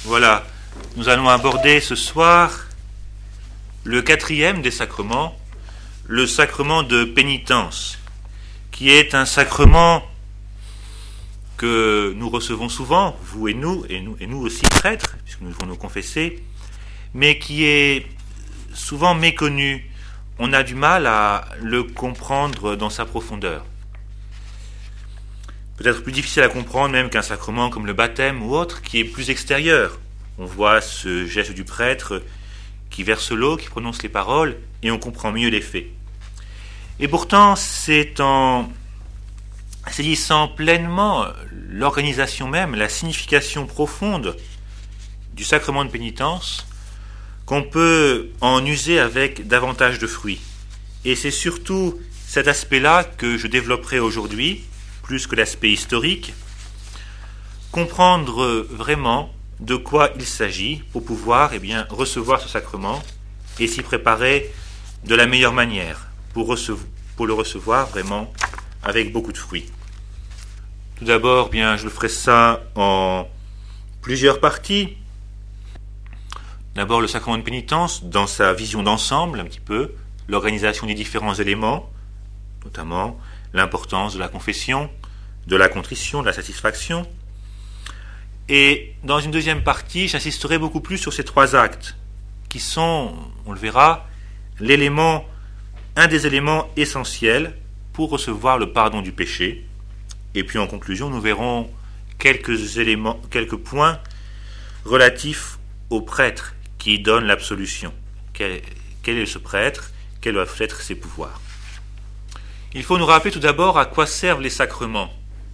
Voilà, nous allons aborder ce soir le quatrième des sacrements, le sacrement de pénitence, qui est un sacrement que nous recevons souvent, vous et nous aussi prêtres, puisque nous devons nous confesser, mais qui est souvent méconnu. On a du mal à le comprendre dans sa profondeur. Peut-être plus difficile à comprendre même qu'un sacrement comme le baptême ou autre, qui est plus extérieur. On voit ce geste du prêtre qui verse l'eau, qui prononce les paroles, et on comprend mieux les faits. Et pourtant, c'est en saisissant pleinement l'organisation même, la signification profonde du sacrement de pénitence, qu'on peut en user avec davantage de fruits. Et c'est surtout cet aspect-là que je développerai aujourd'hui, plus que l'aspect historique, comprendre vraiment de quoi il s'agit pour pouvoir recevoir ce sacrement et s'y préparer de la meilleure manière pour le recevoir vraiment avec beaucoup de fruits. Tout d'abord, je ferai ça en plusieurs parties. D'abord, le sacrement de pénitence, dans sa vision d'ensemble, un petit peu, l'organisation des différents éléments, notamment l'importance de la confession, de la contrition, de la satisfaction. Et dans une deuxième partie, j'insisterai beaucoup plus sur ces trois actes, qui sont, on le verra, un des éléments essentiels pour recevoir le pardon du péché. Et puis en conclusion, nous verrons quelques points relatifs au prêtre qui donne l'absolution. Quel est ce prêtre? Quels doivent être ses pouvoirs? Il faut nous rappeler tout d'abord à quoi servent les sacrements.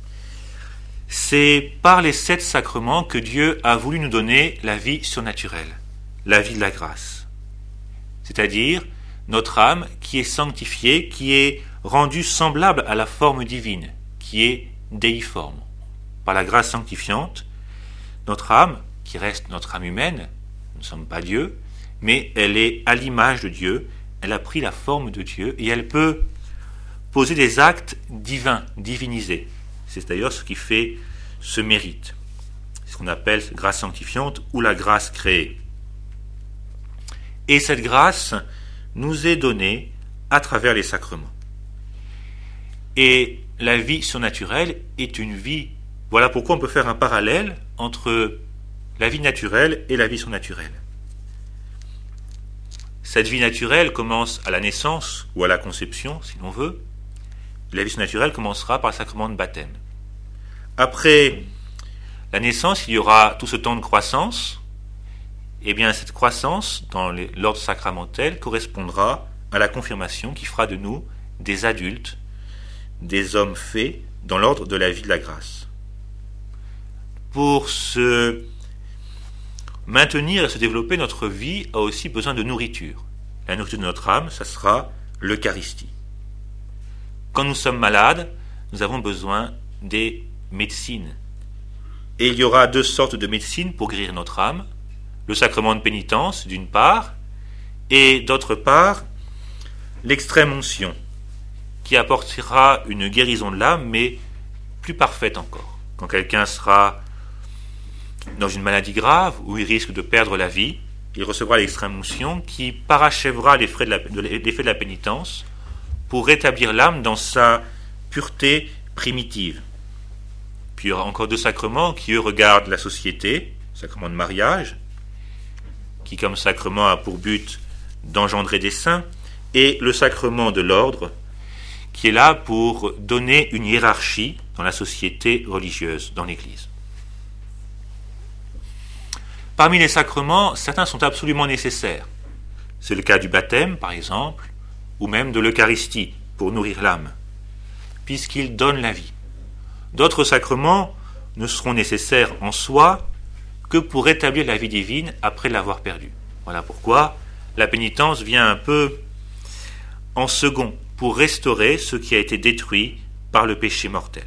C'est par les 7 sacrements que Dieu a voulu nous donner la vie surnaturelle, la vie de la grâce. C'est-à-dire notre âme qui est sanctifiée, qui est rendue semblable à la forme divine, qui est déiforme. Par la grâce sanctifiante, notre âme, qui reste notre âme humaine, nous ne sommes pas Dieu, mais elle est à l'image de Dieu, elle a pris la forme de Dieu et elle peut poser des actes divins, divinisés. C'est d'ailleurs ce qui fait ce mérite. C'est ce qu'on appelle grâce sanctifiante ou la grâce créée. Et cette grâce nous est donnée à travers les sacrements. Et la vie surnaturelle est une vie. Voilà pourquoi on peut faire un parallèle entre la vie naturelle et la vie surnaturelle. Cette vie naturelle commence à la naissance ou à la conception, si l'on veut. La vie surnaturelle commencera par le sacrement de baptême. Après la naissance, il y aura tout ce temps de croissance. Et bien, cette croissance, dans l'ordre sacramentel, correspondra à la confirmation qui fera de nous des adultes, des hommes faits dans l'ordre de la vie de la grâce. Pour se maintenir et se développer, notre vie a aussi besoin de nourriture. La nourriture de notre âme, ça sera l'Eucharistie. Quand nous sommes malades, nous avons besoin des médecines. Et il y aura 2 sortes de médecines pour guérir notre âme. Le sacrement de pénitence, d'une part, et d'autre part, l'extrême onction, qui apportera une guérison de l'âme, mais plus parfaite encore. Quand quelqu'un sera dans une maladie grave, où il risque de perdre la vie, il recevra l'extrême onction qui parachèvera l'effet de la pénitence pour rétablir l'âme dans sa pureté primitive. Puis il y aura encore 2 sacrements qui, eux, regardent la société, le sacrement de mariage, qui comme sacrement a pour but d'engendrer des saints, et le sacrement de l'ordre, qui est là pour donner une hiérarchie dans la société religieuse, dans l'Église. Parmi les sacrements, certains sont absolument nécessaires. C'est le cas du baptême, par exemple, ou même de l'Eucharistie, pour nourrir l'âme, puisqu'ils donnent la vie. D'autres sacrements ne seront nécessaires en soi que pour rétablir la vie divine après l'avoir perdue. Voilà pourquoi la pénitence vient un peu en second, pour restaurer ce qui a été détruit par le péché mortel.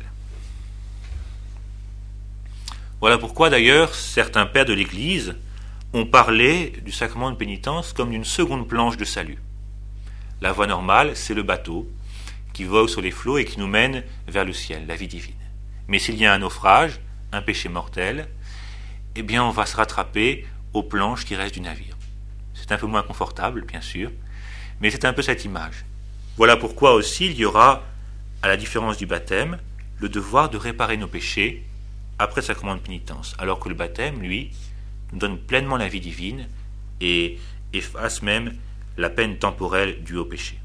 Voilà pourquoi d'ailleurs certains pères de l'Église ont parlé du sacrement de pénitence comme d'une seconde planche de salut. La voie normale, c'est le bateau qui vogue sur les flots et qui nous mène vers le ciel, la vie divine. Mais s'il y a un naufrage, un péché mortel, eh bien on va se rattraper aux planches qui restent du navire. C'est un peu moins confortable, bien sûr, mais c'est un peu cette image. Voilà pourquoi aussi il y aura, à la différence du baptême, le devoir de réparer nos péchés après le sacrement de pénitence, alors que le baptême, lui, nous donne pleinement la vie divine et efface même la peine temporelle due au péché.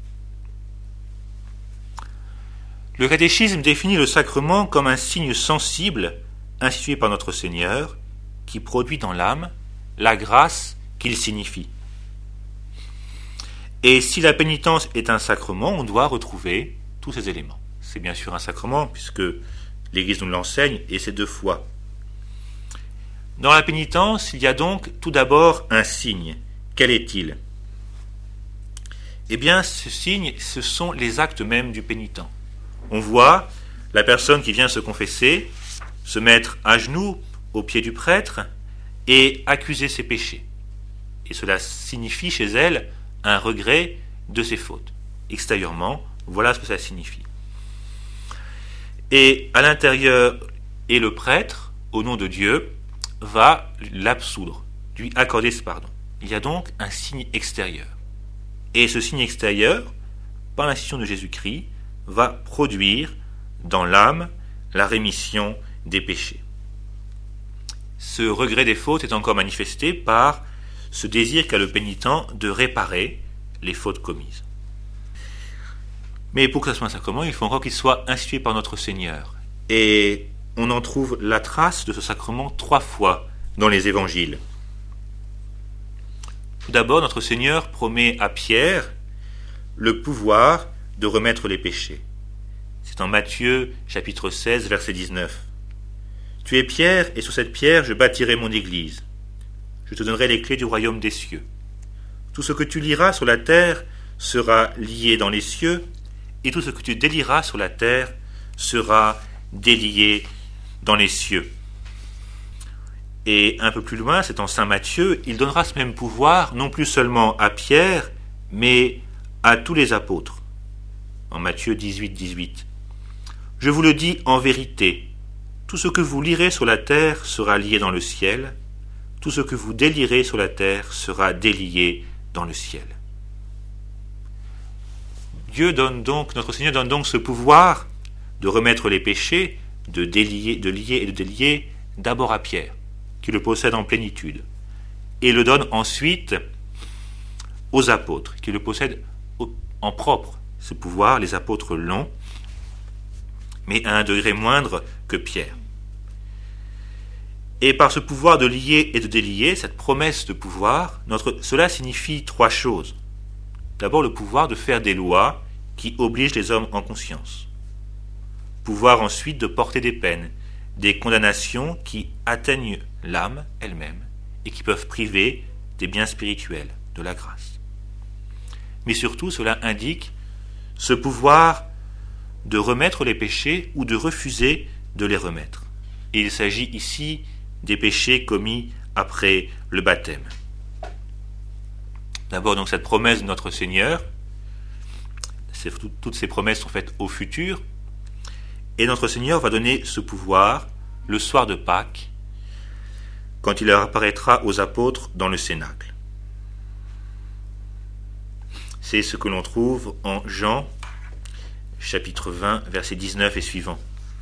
Le catéchisme définit le sacrement comme un signe sensible institué par notre Seigneur qui produit dans l'âme la grâce qu'il signifie. Et si la pénitence est un sacrement, on doit retrouver tous ces éléments. C'est bien sûr un sacrement puisque l'Église nous l'enseigne et c'est 2 fois. Dans la pénitence, il y a donc tout d'abord un signe. Quel est-il ? Eh bien, ce signe, ce sont les actes mêmes du pénitent. On voit la personne qui vient se confesser, se mettre à genoux au pied du prêtre et accuser ses péchés. Et cela signifie chez elle un regret de ses fautes. Extérieurement, voilà ce que ça signifie. Et à l'intérieur, et le prêtre, au nom de Dieu, va l'absoudre, lui accorder ce pardon. Il y a donc un signe extérieur. Et ce signe extérieur, par l'institution de Jésus-Christ, va produire dans l'âme la rémission des péchés. Ce regret des fautes est encore manifesté par ce désir qu'a le pénitent de réparer les fautes commises. Mais pour que ce soit un sacrement, il faut encore qu'il soit institué par notre Seigneur. Et on en trouve la trace de ce sacrement 3 fois dans les évangiles. Tout d'abord, notre Seigneur promet à Pierre le pouvoir de remettre les péchés. C'est en Matthieu chapitre 16, verset 19. « Tu es Pierre, et sur cette pierre je bâtirai mon église. Je te donnerai les clés du royaume des cieux. Tout ce que tu lieras sur la terre sera lié dans les cieux, et tout ce que tu délieras sur la terre sera délié dans les cieux. » Et un peu plus loin, c'est en saint Matthieu, il donnera ce même pouvoir non plus seulement à Pierre, mais à tous les apôtres. En Matthieu 18, 18. « Je vous le dis en vérité, tout ce que vous lirez sur la terre sera lié dans le ciel, tout ce que vous délierez sur la terre sera délié dans le ciel. » Notre Seigneur donne donc ce pouvoir de remettre les péchés, de lier et de délier d'abord à Pierre, qui le possède en plénitude, et le donne ensuite aux apôtres, qui le possèdent en propre. Ce pouvoir, les apôtres l'ont, mais à un degré moindre que Pierre. Et par ce pouvoir de lier et de délier, cette promesse de pouvoir, cela signifie 3 choses. D'abord, le pouvoir de faire des lois qui obligent les hommes en conscience. Pouvoir ensuite de porter des peines, des condamnations qui atteignent l'âme elle-même et qui peuvent priver des biens spirituels, de la grâce. Mais surtout, cela indique ce pouvoir de remettre les péchés ou de refuser de les remettre. Et il s'agit ici des péchés commis après le baptême. D'abord, donc, cette promesse de notre Seigneur, toutes ces promesses sont faites au futur, et notre Seigneur va donner ce pouvoir le soir de Pâques, quand il apparaîtra aux apôtres dans le cénacle. C'est ce que l'on trouve en Jean, chapitre 20, versets 19 et suivants.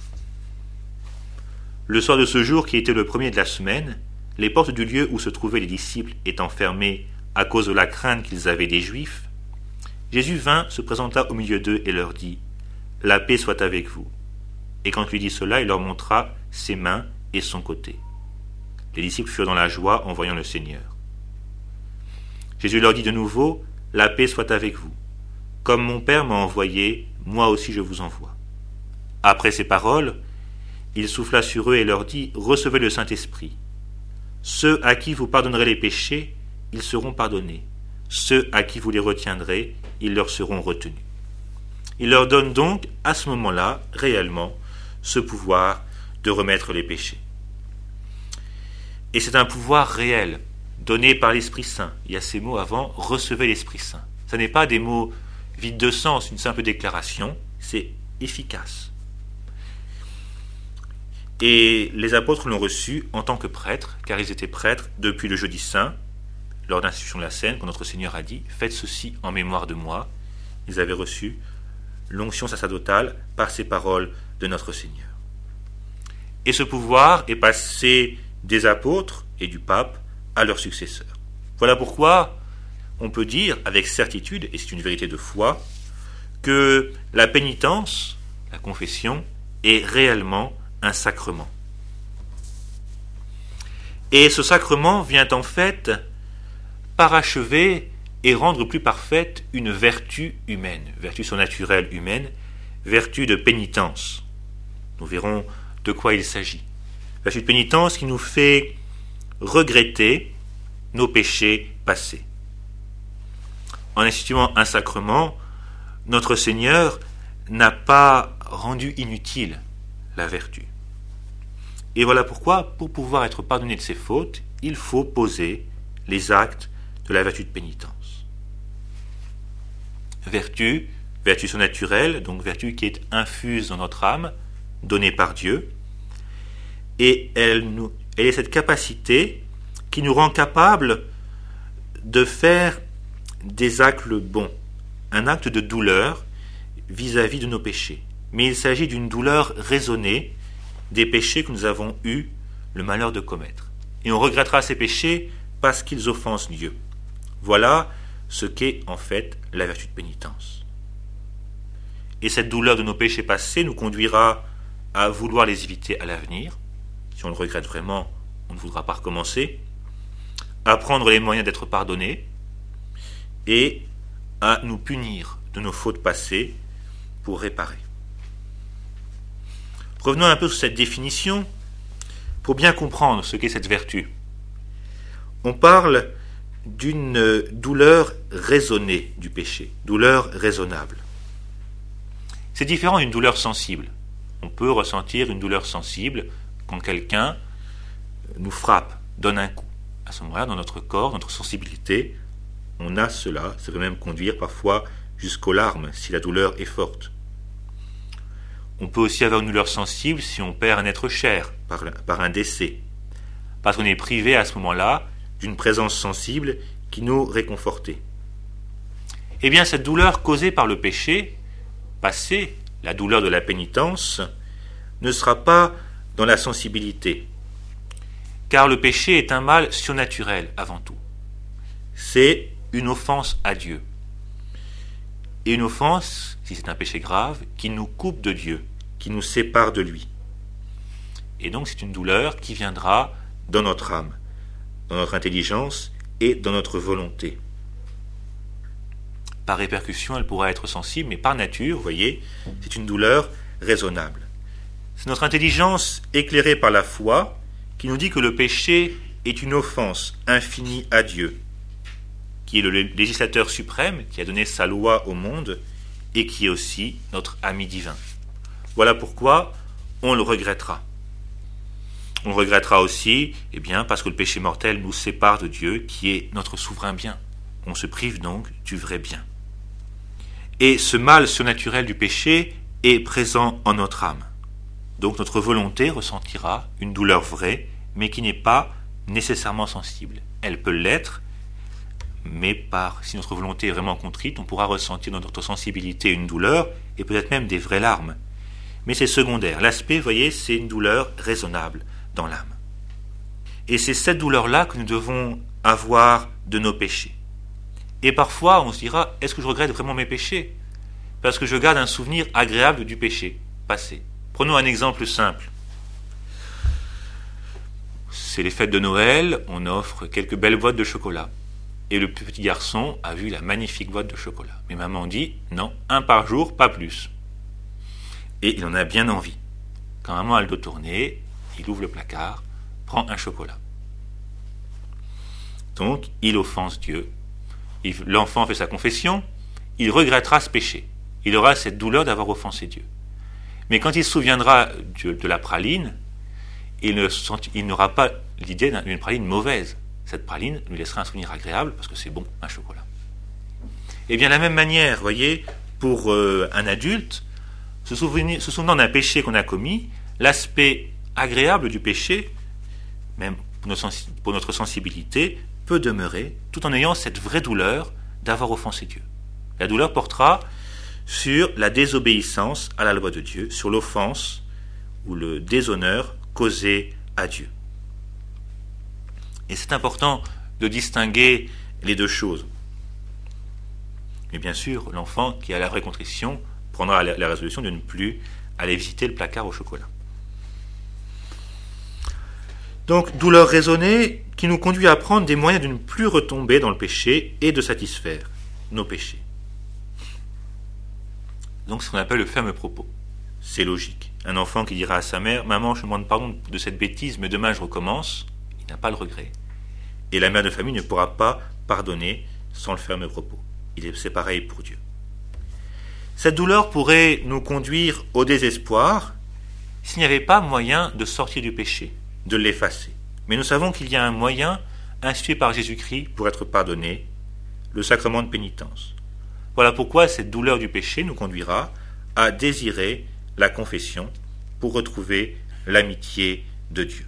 Le soir de ce jour, qui était le premier de la semaine, les portes du lieu où se trouvaient les disciples étant fermées à cause de la crainte qu'ils avaient des Juifs, Jésus vint, se présenta au milieu d'eux et leur dit « La paix soit avec vous. » Et quand il lui dit cela, il leur montra ses mains et son côté. Les disciples furent dans la joie en voyant le Seigneur. Jésus leur dit de nouveau « La paix soit avec vous. Comme mon Père m'a envoyé, moi aussi je vous envoie. » Après ces paroles, il souffla sur eux et leur dit « Recevez le Saint-Esprit. Ceux à qui vous pardonnerez les péchés, ils seront pardonnés. Ceux à qui vous les retiendrez, ils leur seront retenus. » Il leur donne donc, à ce moment-là, réellement, ce pouvoir de remettre les péchés. Et c'est un pouvoir réel, donné par l'Esprit Saint. Il y a ces mots avant, « recevez l'Esprit Saint ». Ce n'est pas des mots vides de sens, une simple déclaration, c'est efficace. Et les apôtres l'ont reçu en tant que prêtres, car ils étaient prêtres depuis le jeudi saint, lors de l'institution de la scène, quand notre Seigneur a dit « Faites ceci en mémoire de moi ». Ils avaient reçu l'onction sacerdotale par ces paroles de notre Seigneur. Et ce pouvoir est passé des apôtres et du pape à leurs successeurs. Voilà pourquoi on peut dire avec certitude, et c'est une vérité de foi, que la pénitence, la confession, est réellement un sacrement. Et ce sacrement vient en fait parachever et rendre plus parfaite une vertu humaine, vertu surnaturelle humaine, vertu de pénitence. Nous verrons de quoi il s'agit. Vertu de pénitence qui nous fait regretter nos péchés passés. En instituant un sacrement, notre Seigneur n'a pas rendu inutile la vertu. Et voilà pourquoi, pour pouvoir être pardonné de ses fautes, il faut poser les actes de la vertu de pénitence. Vertu surnaturelle, donc vertu qui est infuse dans notre âme, donnée par Dieu, et elle est cette capacité qui nous rend capables de faire des actes bons, un acte de douleur vis-à-vis de nos péchés. Mais il s'agit d'une douleur raisonnée des péchés que nous avons eu le malheur de commettre. Et on regrettera ces péchés parce qu'ils offensent Dieu. Voilà ce qu'est en fait la vertu de pénitence. Et cette douleur de nos péchés passés nous conduira à vouloir les éviter à l'avenir. Si on le regrette vraiment, on ne voudra pas recommencer. À prendre les moyens d'être pardonnés et à nous punir de nos fautes passées pour réparer. Revenons un peu sur cette définition pour bien comprendre ce qu'est cette vertu. On parle d'une douleur raisonnée du péché, douleur raisonnable. C'est différent d'une douleur sensible. On peut ressentir une douleur sensible quand quelqu'un nous frappe, donne un coup. À ce moment-là, dans notre corps, dans notre sensibilité, on a cela. Ça peut même conduire parfois jusqu'aux larmes si la douleur est forte. On peut aussi avoir une douleur sensible si on perd un être cher par un décès, parce qu'on est privé à ce moment-là d'une présence sensible qui nous réconfortait. Eh bien, cette douleur causée par le péché passé, la douleur de la pénitence, ne sera pas dans la sensibilité, car le péché est un mal surnaturel avant tout. C'est une offense à Dieu. Et une offense, si c'est un péché grave, qui nous coupe de Dieu, qui nous sépare de lui. Et donc c'est une douleur qui viendra dans notre âme, dans notre intelligence et dans notre volonté. Par répercussion, elle pourra être sensible, mais par nature, vous voyez, c'est une douleur raisonnable. C'est notre intelligence éclairée par la foi qui nous dit que le péché est une offense infinie à Dieu, qui est le législateur suprême, qui a donné sa loi au monde, et qui est aussi notre ami divin. Voilà pourquoi on le regrettera. On le regrettera aussi, parce que le péché mortel nous sépare de Dieu, qui est notre souverain bien. On se prive donc du vrai bien. Et ce mal surnaturel du péché est présent en notre âme. Donc notre volonté ressentira une douleur vraie, mais qui n'est pas nécessairement sensible. Elle peut l'être, mais si notre volonté est vraiment contrite, on pourra ressentir dans notre sensibilité une douleur, et peut-être même des vraies larmes. Mais c'est secondaire. L'aspect, vous voyez, c'est une douleur raisonnable dans l'âme. Et c'est cette douleur-là que nous devons avoir de nos péchés. Et parfois, on se dira, est-ce que je regrette vraiment mes péchés ? Parce que je garde un souvenir agréable du péché passé. Prenons un exemple simple. C'est les fêtes de Noël, on offre quelques belles boîtes de chocolat. Et le petit garçon a vu la magnifique boîte de chocolat. Mais maman dit, non, un par jour, pas plus. Et il en a bien envie. Quand maman a le dos tourné, il ouvre le placard, prend un chocolat. Donc, il offense Dieu. L'enfant fait sa confession, il regrettera ce péché. Il aura cette douleur d'avoir offensé Dieu. Mais quand il se souviendra de la praline, il n'aura pas l'idée d'une praline mauvaise. Cette praline lui laissera un souvenir agréable parce que c'est bon, un chocolat. Et bien, de la même manière, voyez, pour un adulte, se souvenant d'un péché qu'on a commis, l'aspect agréable du péché, même pour notre sensibilité, peut demeurer, tout en ayant cette vraie douleur d'avoir offensé Dieu. La douleur portera sur la désobéissance à la loi de Dieu, sur l'offense ou le déshonneur causé à Dieu. Et c'est important de distinguer les deux choses. Mais bien sûr, l'enfant qui a la vraie contrition prendra la résolution de ne plus aller visiter le placard au chocolat. Donc, douleur raisonnée qui nous conduit à prendre des moyens de ne plus retomber dans le péché et de satisfaire nos péchés. Donc, c'est ce qu'on appelle le ferme propos. C'est logique. Un enfant qui dira à sa mère « Maman, je demande pardon de cette bêtise, mais demain je recommence », il n'a pas le regret. Et la mère de famille ne pourra pas pardonner sans le ferme propos. C'est pareil pour Dieu. Cette douleur pourrait nous conduire au désespoir s'il n'y avait pas moyen de sortir du péché, de l'effacer. Mais nous savons qu'il y a un moyen institué par Jésus-Christ pour être pardonné, le sacrement de pénitence. Voilà pourquoi cette douleur du péché nous conduira à désirer la confession pour retrouver l'amitié de Dieu.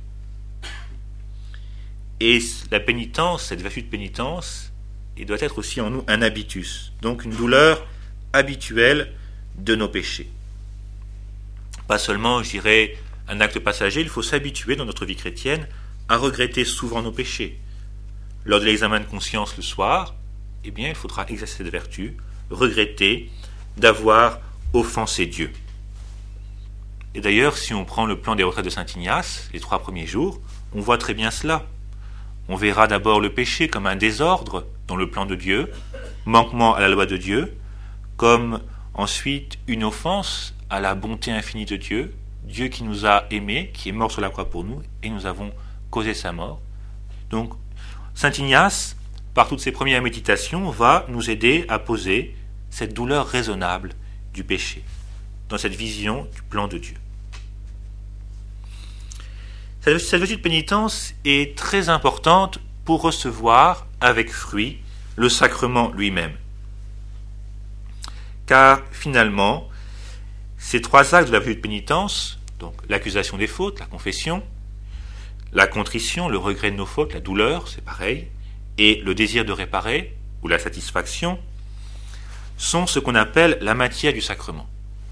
Et la pénitence, cette vertu de pénitence, il doit être aussi en nous un habitus, donc une douleur habituelle de nos péchés. Pas seulement, je dirais, un acte passager, il faut s'habituer dans notre vie chrétienne à regretter souvent nos péchés. Lors de l'examen de conscience le soir, eh bien, il faudra exercer cette vertu, regretter d'avoir offensé Dieu. Et d'ailleurs, si on prend le plan des retraites de Saint Ignace, les 3 premiers jours, on voit très bien cela. On verra d'abord le péché comme un désordre dans le plan de Dieu, manquement à la loi de Dieu, comme ensuite une offense à la bonté infinie de Dieu, Dieu qui nous a aimés, qui est mort sur la croix pour nous, et nous avons causé sa mort. Donc, Saint Ignace, par toutes ses premières méditations, va nous aider à poser cette douleur raisonnable du péché, dans cette vision du plan de Dieu. Cette vertu de pénitence est très importante pour recevoir avec fruit le sacrement lui-même. Car finalement, ces 3 actes de la vertu de pénitence, donc l'accusation des fautes, la confession, la contrition, le regret de nos fautes, la douleur, c'est pareil, et le désir de réparer, ou la satisfaction, sont ce qu'on appelle la matière du sacrement.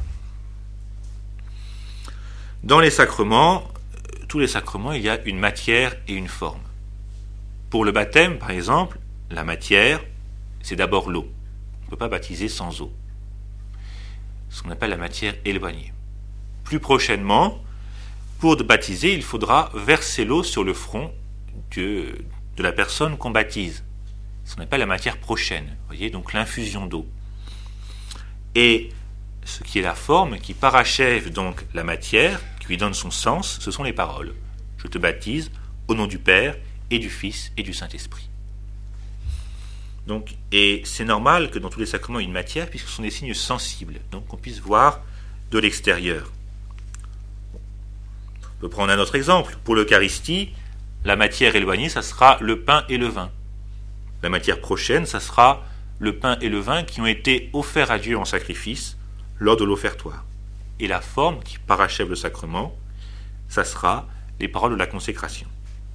Dans les sacrements, tous les sacrements, il y a une matière et une forme. Pour le baptême, par exemple, la matière, c'est d'abord l'eau. On ne peut pas baptiser sans eau. Ce qu'on appelle la matière éloignée. Plus prochainement, pour baptiser, il faudra verser l'eau sur le front de la personne qu'on baptise. Ce qu'on appelle la matière prochaine. Vous voyez, donc l'infusion d'eau. Et ce qui est la forme, qui parachève donc la matière, qui lui donne son sens, ce sont les paroles. Je te baptise au nom du Père et du Fils et du Saint-Esprit. Donc, et c'est normal que dans tous les sacrements il y ait une matière, puisque ce sont des signes sensibles, donc qu'on puisse voir de l'extérieur. On peut prendre un autre exemple. Pour l'Eucharistie, la matière éloignée, ça sera le pain et le vin. La matière prochaine, ça sera le pain et le vin qui ont été offerts à Dieu en sacrifice lors de l'offertoire. Et la forme qui parachève le sacrement, ça sera les paroles de la consécration.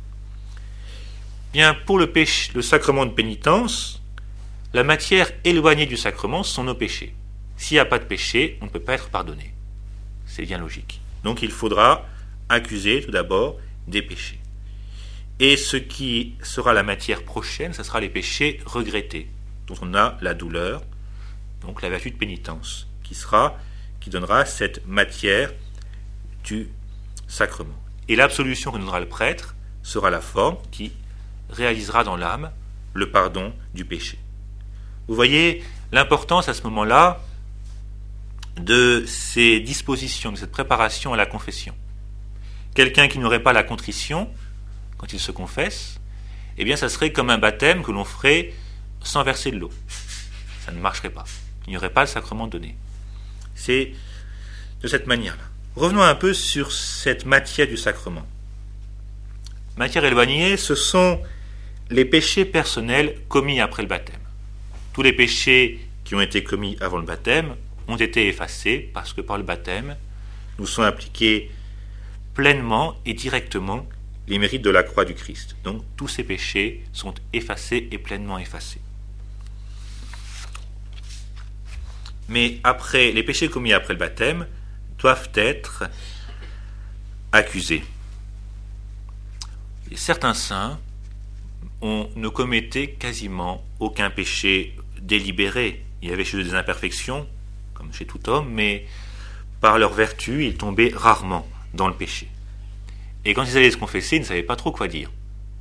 Bien, pour le sacrement de pénitence, la matière éloignée du sacrement sont nos péchés. S'il n'y a pas de péché, on ne peut pas être pardonné. C'est bien logique. Donc il faudra accuser tout d'abord des péchés. Et ce qui sera la matière prochaine, ce sera les péchés regrettés, dont on a la douleur, donc la vertu de pénitence, qui donnera cette matière du sacrement. Et l'absolution que donnera le prêtre sera la forme qui réalisera dans l'âme le pardon du péché. Vous voyez l'importance à ce moment-là de ces dispositions, de cette préparation à la confession. Quelqu'un qui n'aurait pas la contrition, quand il se confesse, eh bien ça serait comme un baptême que l'on ferait sans verser de l'eau. Ça ne marcherait pas. Il n'y aurait pas le sacrement donné. C'est de cette manière-là. Revenons un peu sur cette matière du sacrement. Matière éloignée, ce sont les péchés personnels commis après le baptême. Tous les péchés qui ont été commis avant le baptême ont été effacés parce que par le baptême, nous sont appliqués pleinement et directement les mérites de la croix du Christ. Donc tous ces péchés sont effacés et pleinement effacés. Mais les péchés commis après le baptême doivent être accusés. Et certains saints ne commettaient quasiment aucun péché délibéré. Il y avait chez eux des imperfections, comme chez tout homme, mais par leur vertu, ils tombaient rarement dans le péché. Et quand ils allaient se confesser, ils ne savaient pas trop quoi dire.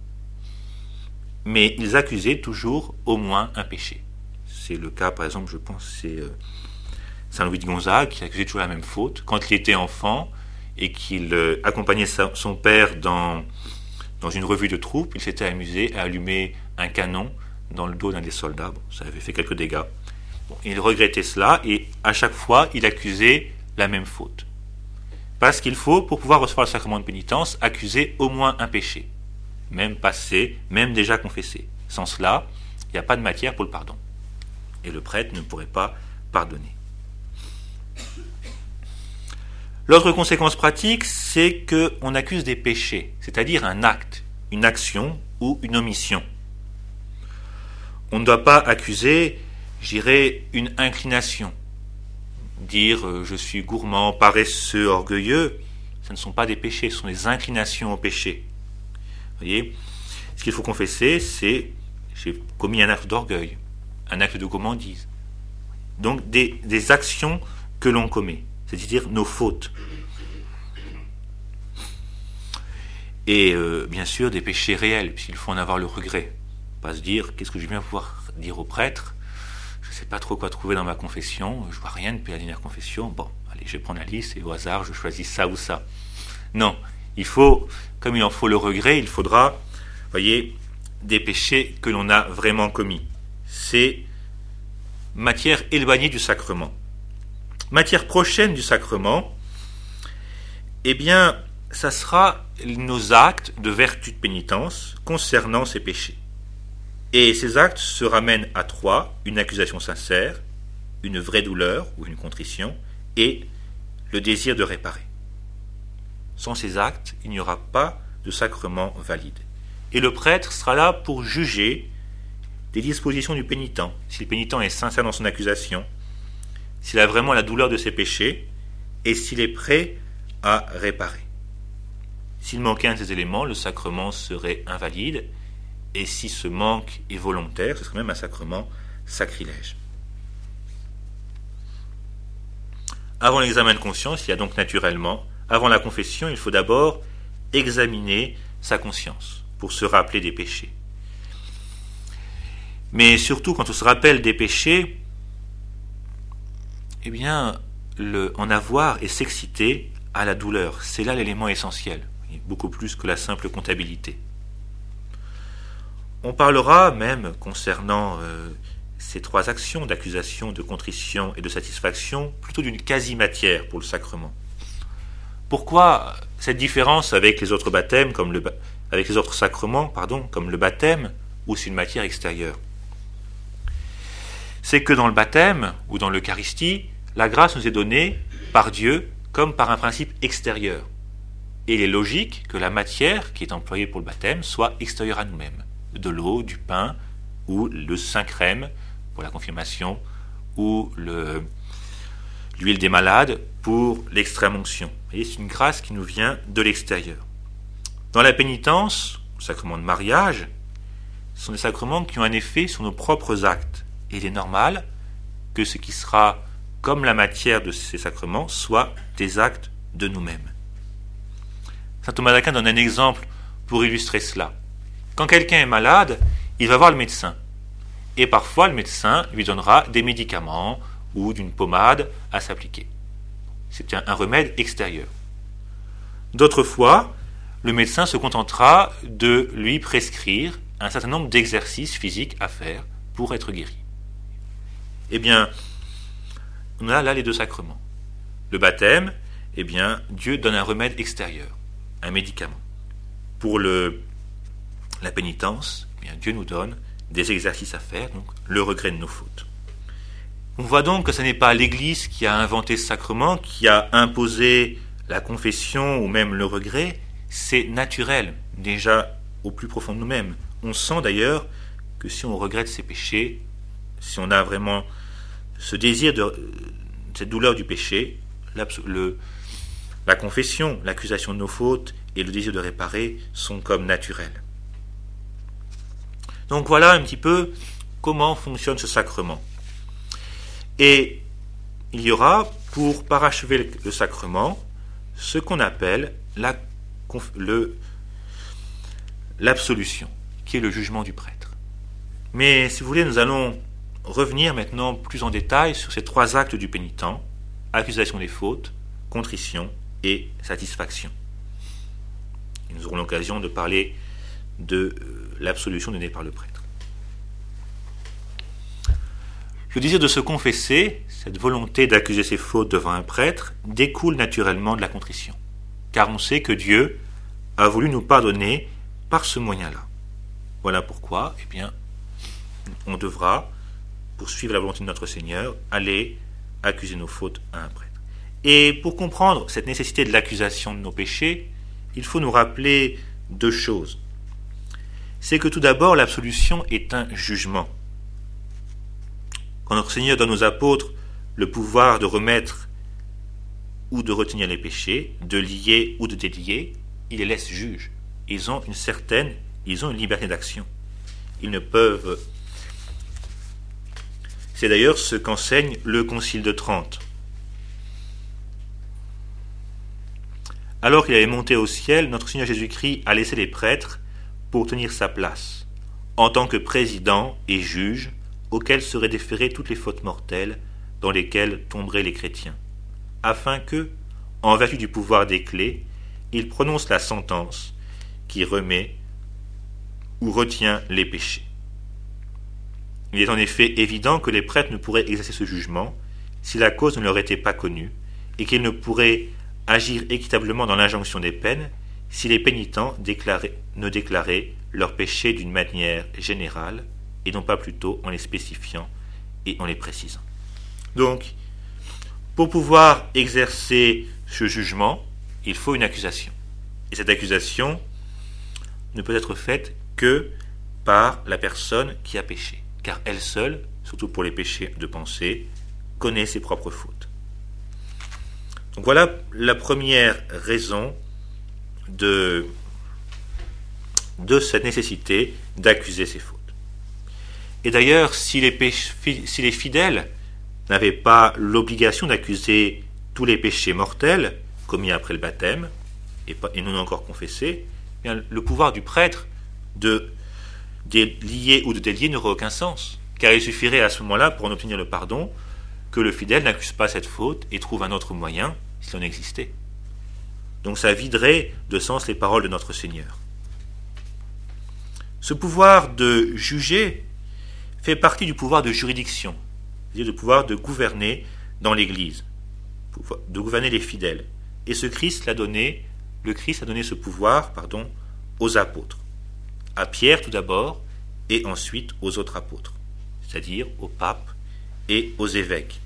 Mais ils accusaient toujours au moins un péché. C'est le cas, par exemple, je pense, c'est Saint Louis de Gonzague qui accusait toujours la même faute. Quand il était enfant et qu'il accompagnait son père dans une revue de troupes, il s'était amusé à allumer un canon dans le dos d'un des soldats. Bon, ça avait fait quelques dégâts. Bon, il regrettait cela et à chaque fois, il accusait la même faute. Parce qu'il faut, pour pouvoir recevoir le sacrement de pénitence, accuser au moins un péché, même passé, même déjà confessé. Sans cela, il n'y a pas de matière pour le pardon. Et le prêtre ne pourrait pas pardonner. L'autre conséquence pratique, c'est qu'on accuse des péchés, c'est-à-dire un acte, une action ou une omission. On ne doit pas accuser, je dirais, une inclination. Dire je suis gourmand, paresseux, orgueilleux, ce ne sont pas des péchés, ce sont des inclinations au péché. Vous voyez, ce qu'il faut confesser, c'est j'ai commis un acte d'orgueil, un acte de gourmandise. Donc des actions que l'on commet, c'est-à-dire nos fautes. Et bien sûr des péchés réels, puisqu'il faut en avoir le regret. Pas se dire qu'est-ce que je vais bien pouvoir dire au prêtre. Je ne sais pas trop quoi trouver dans ma confession, je ne vois rien depuis la dernière confession, bon, allez, je vais prendre la liste et au hasard, je choisis ça ou ça. Non, il faut, comme il en faut le regret, il faudra, vous voyez, des péchés que l'on a vraiment commis. C'est matière éloignée du sacrement. Matière prochaine du sacrement, eh bien, ça sera nos actes de vertu de pénitence concernant ces péchés. Et ces actes se ramènent à trois: une accusation sincère, une vraie douleur ou une contrition, et le désir de réparer. Sans ces actes, il n'y aura pas de sacrement valide. Et le prêtre sera là pour juger des dispositions du pénitent. Si le pénitent est sincère dans son accusation, s'il a vraiment la douleur de ses péchés, et s'il est prêt à réparer. S'il manquait un de ces éléments, le sacrement serait invalide, et si ce manque est volontaire, ce serait même un sacrement sacrilège. Avant l'examen de conscience, il y a donc naturellement, avant la confession, il faut d'abord examiner sa conscience pour se rappeler des péchés. Mais surtout, quand on se rappelle des péchés, eh bien, en avoir et s'exciter à la douleur, c'est là l'élément essentiel, beaucoup plus que la simple comptabilité. On parlera même, concernant ces trois actions d'accusation, de contrition et de satisfaction, plutôt d'une quasi-matière pour le sacrement. Pourquoi cette différence avec les autres baptêmes, avec les autres sacrements, comme le baptême, où c'est une matière extérieure? C'est que dans le baptême, ou dans l'Eucharistie, la grâce nous est donnée par Dieu comme par un principe extérieur. Et il est logique que la matière qui est employée pour le baptême soit extérieure à nous-mêmes. De l'eau, du pain, ou le Saint-Crème pour la confirmation, ou l'huile des malades pour l'extrême-onction. Vous voyez, c'est une grâce qui nous vient de l'extérieur. Dans la pénitence, le sacrement de mariage, ce sont des sacrements qui ont un effet sur nos propres actes. Et il est normal que ce qui sera comme la matière de ces sacrements soit des actes de nous-mêmes. Saint Thomas d'Aquin donne un exemple pour illustrer cela. Quand quelqu'un est malade, il va voir le médecin. Et parfois, le médecin lui donnera des médicaments ou d'une pommade à s'appliquer. C'est un remède extérieur. D'autres fois, le médecin se contentera de lui prescrire un certain nombre d'exercices physiques à faire pour être guéri. Eh bien, on a là les deux sacrements. Le baptême, eh bien, Dieu donne un remède extérieur, un médicament. Pour la pénitence, eh bien, Dieu nous donne des exercices à faire, donc le regret de nos fautes. On voit donc que ce n'est pas l'Église qui a inventé ce sacrement, qui a imposé la confession ou même le regret, c'est naturel, déjà au plus profond de nous-mêmes. On sent d'ailleurs que si on regrette ses péchés, si on a vraiment ce désir cette douleur du péché, la confession, l'accusation de nos fautes et le désir de réparer sont comme naturels. Donc voilà un petit peu comment fonctionne ce sacrement. Et il y aura, pour parachever le sacrement, ce qu'on appelle l'absolution, qui est le jugement du prêtre. Mais si vous voulez, nous allons revenir maintenant plus en détail sur ces 3 actes du pénitent: accusation des fautes, contrition et satisfaction. Et nous aurons l'occasion de parler de l'absolution donnée par le prêtre. Le désir de se confesser, cette volonté d'accuser ses fautes devant un prêtre, découle naturellement de la contrition, car on sait que Dieu a voulu nous pardonner par ce moyen-là. Voilà pourquoi, on devra, pour suivre la volonté de notre Seigneur, aller accuser nos fautes à un prêtre. Et pour comprendre cette nécessité de l'accusation de nos péchés, il faut nous rappeler 2 choses. C'est que tout d'abord, l'absolution est un jugement. Quand notre Seigneur donne aux apôtres le pouvoir de remettre ou de retenir les péchés, de lier ou de délier, il les laisse juges. Ils ont une liberté d'action. Ils ne peuvent... C'est d'ailleurs ce qu'enseigne le Concile de Trente. Alors qu'il avait monté au ciel, notre Seigneur Jésus-Christ a laissé les prêtres pour tenir sa place, en tant que président et juge, auquel seraient déférées toutes les fautes mortelles dans lesquelles tomberaient les chrétiens, afin que, en vertu du pouvoir des clés, il prononce la sentence qui remet ou retient les péchés. Il est en effet évident que les prêtres ne pourraient exercer ce jugement si la cause ne leur était pas connue, et qu'ils ne pourraient agir équitablement dans l'injonction des peines si les pénitents ne déclaraient leurs péchés d'une manière générale, et non pas plutôt en les spécifiant et en les précisant. Donc, pour pouvoir exercer ce jugement, il faut une accusation. Et cette accusation ne peut être faite que par la personne qui a péché, car elle seule, surtout pour les péchés de pensée, connaît ses propres fautes. Donc voilà la première raison de cette nécessité d'accuser ses fautes. Et d'ailleurs, si les fidèles n'avaient pas l'obligation d'accuser tous les péchés mortels commis après le baptême, et non encore confessés, bien, le pouvoir du prêtre de lier ou de délier n'aurait aucun sens, car il suffirait à ce moment-là, pour en obtenir le pardon, que le fidèle n'accuse pas cette faute et trouve un autre moyen, s'il en existait. Donc ça viderait de sens les paroles de notre Seigneur. Ce pouvoir de juger fait partie du pouvoir de juridiction, c'est-à-dire du pouvoir de gouverner dans l'Église, de gouverner les fidèles. Et le Christ a donné ce pouvoir, aux apôtres. À Pierre tout d'abord, et ensuite aux autres apôtres, c'est-à-dire au pape et aux évêques.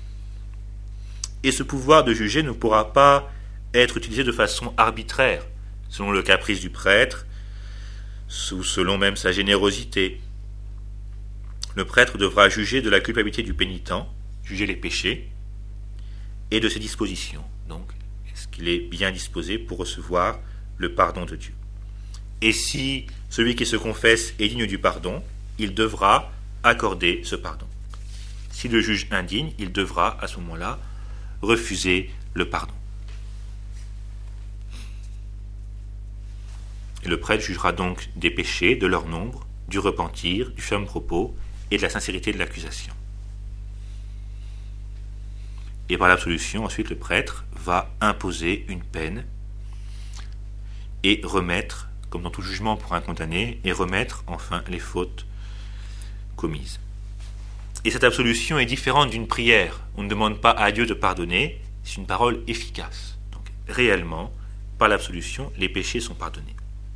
Et ce pouvoir de juger ne pourra pas être utilisé de façon arbitraire, selon le caprice du prêtre, ou selon même sa générosité. Le prêtre devra juger de la culpabilité du pénitent, juger les péchés, et de ses dispositions. Donc, est-ce qu'il est bien disposé pour recevoir le pardon de Dieu? Et si celui qui se confesse est digne du pardon, il devra accorder ce pardon. Si le juge indigne, il devra à ce moment-là refuser le pardon. Et le prêtre jugera donc des péchés, de leur nombre, du repentir, du ferme propos et de la sincérité de l'accusation. Et par l'absolution, ensuite, le prêtre va imposer une peine et remettre, comme dans tout jugement pour un condamné, et remettre enfin les fautes commises. Et cette absolution est différente d'une prière. On ne demande pas à Dieu de pardonner, c'est une parole efficace. Donc réellement, par l'absolution, les péchés sont pardonnés.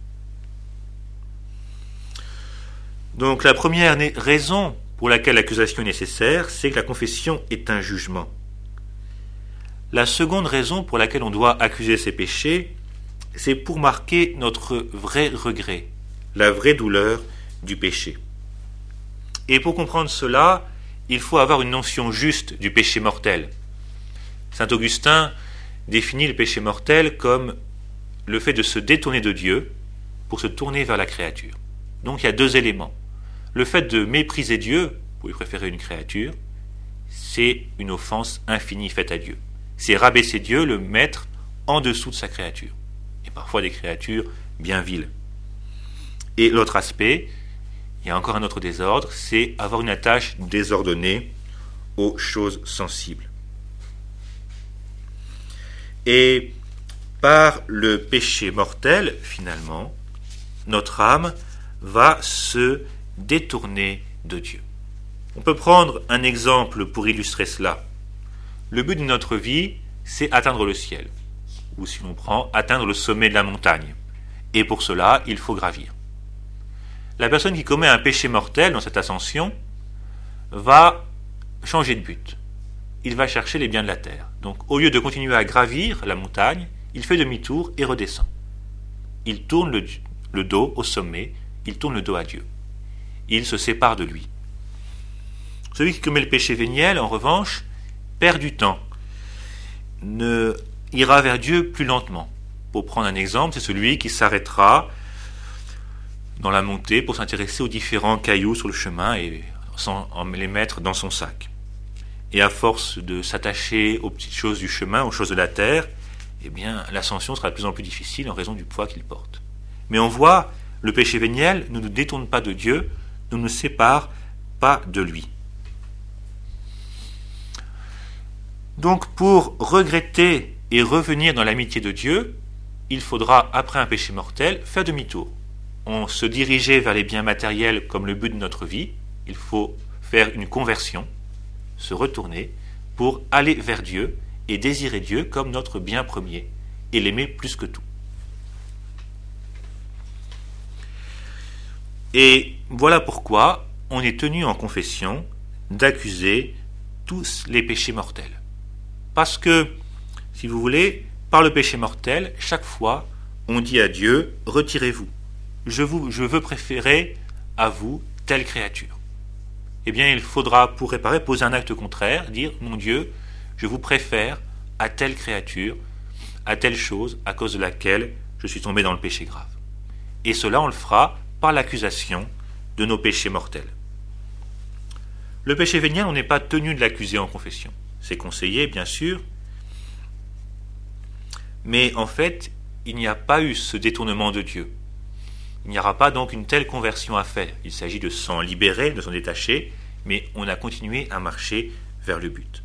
Donc la première raison pour laquelle l'accusation est nécessaire, c'est que la confession est un jugement. La seconde raison pour laquelle on doit accuser ces péchés, c'est pour marquer notre vrai regret, la vraie douleur du péché. Et pour comprendre cela, il faut avoir une notion juste du péché mortel. Saint Augustin définit le péché mortel comme le fait de se détourner de Dieu pour se tourner vers la créature. Donc il y a deux éléments. Le fait de mépriser Dieu pour lui préférer une créature, c'est une offense infinie faite à Dieu. C'est rabaisser Dieu, le mettre en dessous de sa créature. Et parfois des créatures bien viles. Et l'autre aspect, il y a encore un autre désordre, c'est avoir une attache désordonnée aux choses sensibles. Et par le péché mortel, finalement, notre âme va se détourner de Dieu. On peut prendre un exemple pour illustrer cela. Le but de notre vie, c'est atteindre le ciel. Ou si l'on prend, atteindre le sommet de la montagne. Et pour cela, il faut gravir. La personne qui commet un péché mortel dans cette ascension va changer de but. Il va chercher les biens de la terre. Donc, au lieu de continuer à gravir la montagne, il fait demi-tour et redescend. Il tourne le dos au sommet, il tourne le dos à Dieu. Il se sépare de lui. Celui qui commet le péché véniel, en revanche, perd du temps, ira vers Dieu plus lentement. Pour prendre un exemple, c'est celui qui s'arrêtera dans la montée pour s'intéresser aux différents cailloux sur le chemin et sans les mettre dans son sac. Et à force de s'attacher aux petites choses du chemin, aux choses de la terre, eh bien, l'ascension sera de plus en plus difficile en raison du poids qu'il porte. Mais on voit, le péché véniel ne nous détourne pas de Dieu, ne nous sépare pas de lui. Donc, pour regretter et revenir dans l'amitié de Dieu, il faudra, après un péché mortel, faire demi-tour. On se dirigeait vers les biens matériels comme le but de notre vie, il faut faire une conversion, se retourner pour aller vers Dieu et désirer Dieu comme notre bien premier et l'aimer plus que tout. Et voilà pourquoi on est tenu en confession d'accuser tous les péchés mortels. Parce que, si vous voulez, par le péché mortel, chaque fois, on dit à Dieu, retirez-vous. Je veux préférer à vous telle créature. Eh bien, il faudra, pour réparer, poser un acte contraire, dire, mon Dieu, je vous préfère à telle créature, à telle chose, à cause de laquelle je suis tombé dans le péché grave. Et cela, on le fera par l'accusation de nos péchés mortels. Le péché véniel, on n'est pas tenu de l'accuser en confession. C'est conseillé, bien sûr, mais en fait, il n'y a pas eu ce détournement de Dieu. Il n'y aura pas donc une telle conversion à faire. Il s'agit de s'en libérer, de s'en détacher, mais on a continué à marcher vers le but.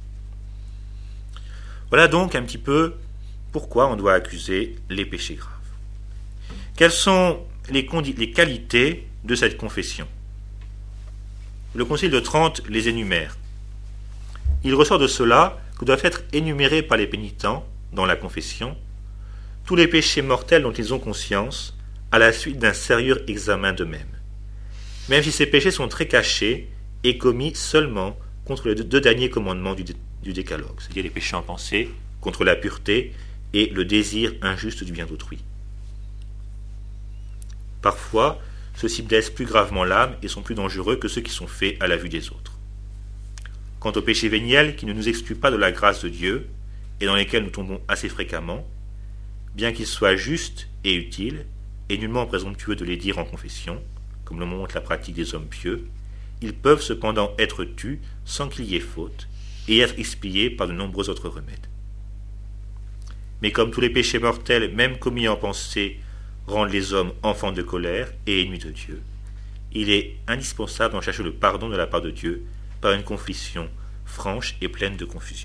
Voilà donc un petit peu pourquoi on doit accuser les péchés graves. Quelles sont les qualités de cette confession? Le Concile de Trente les énumère. Il ressort de cela que doivent être énumérés par les pénitents, dans la confession, tous les péchés mortels dont ils ont conscience, à la suite d'un sérieux examen d'eux-mêmes. Même si ces péchés sont très cachés et commis seulement contre les deux derniers commandements du décalogue, c'est-à-dire les péchés en pensée, contre la pureté et le désir injuste du bien d'autrui. Parfois, ceux-ci blessent plus gravement l'âme et sont plus dangereux que ceux qui sont faits à la vue des autres. Quant au péché véniel qui ne nous exclut pas de la grâce de Dieu et dans lesquels nous tombons assez fréquemment, bien qu'ils soient justes et utiles, et nullement présomptueux de les dire en confession, comme le montre la pratique des hommes pieux, ils peuvent cependant être tus sans qu'il y ait faute, et être expiés par de nombreux autres remèdes. Mais comme tous les péchés mortels, même commis en pensée, rendent les hommes enfants de colère et ennemis de Dieu, il est indispensable d'en chercher le pardon de la part de Dieu par une confession franche et pleine de confusion.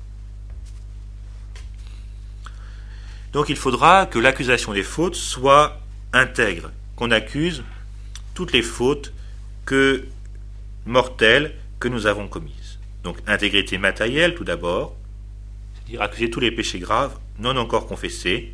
Donc il faudra que l'accusation des fautes soit intègre, qu'on accuse toutes les fautes mortelles que nous avons commises. Donc intégrité matérielle tout d'abord, c'est-à-dire accuser tous les péchés graves non encore confessés,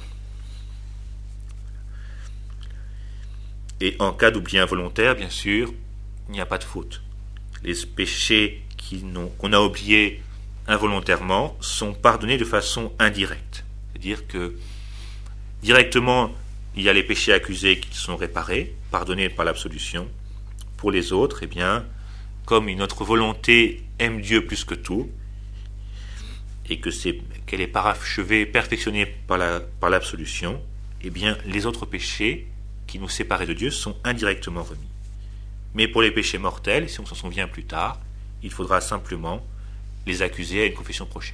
et en cas d'oubli involontaire, bien sûr, il n'y a pas de faute. Les péchés qu'on a oubliés involontairement sont pardonnés de façon indirecte. C'est-à-dire que directement, il y a les péchés accusés qui sont réparés, pardonnés par l'absolution. Pour les autres, eh bien, comme notre volonté aime Dieu plus que tout, et qu'elle est parachevée, perfectionnée par l'absolution, eh bien, les autres péchés qui nous séparaient de Dieu sont indirectement remis. Mais pour les péchés mortels, si on s'en souvient plus tard, il faudra simplement les accuser à une confession prochaine.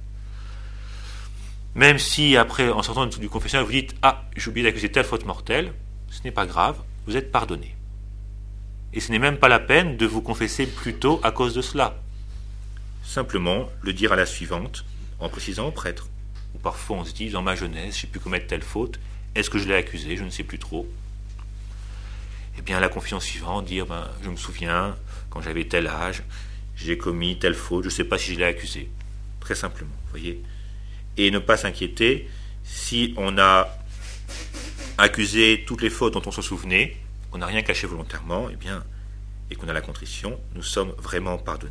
Même si après, en sortant du confessionnal, vous dites « Ah, j'ai oublié d'accuser telle faute mortelle », ce n'est pas grave, vous êtes pardonné. Et ce n'est même pas la peine de vous confesser plus tôt à cause de cela. Simplement le dire à la suivante, en précisant au prêtre. Ou parfois on se dit, dans ma jeunesse, j'ai pu commettre telle faute, est-ce que je l'ai accusé, je ne sais plus trop. Eh bien, la confession suivante, dire, je me souviens, quand j'avais tel âge, j'ai commis telle faute, je ne sais pas si je l'ai accusé. Très simplement, vous voyez. Et ne pas s'inquiéter, si on a accusé toutes les fautes dont on se souvenait, qu'on n'a rien caché volontairement, eh bien, et qu'on a la contrition, nous sommes vraiment pardonnés.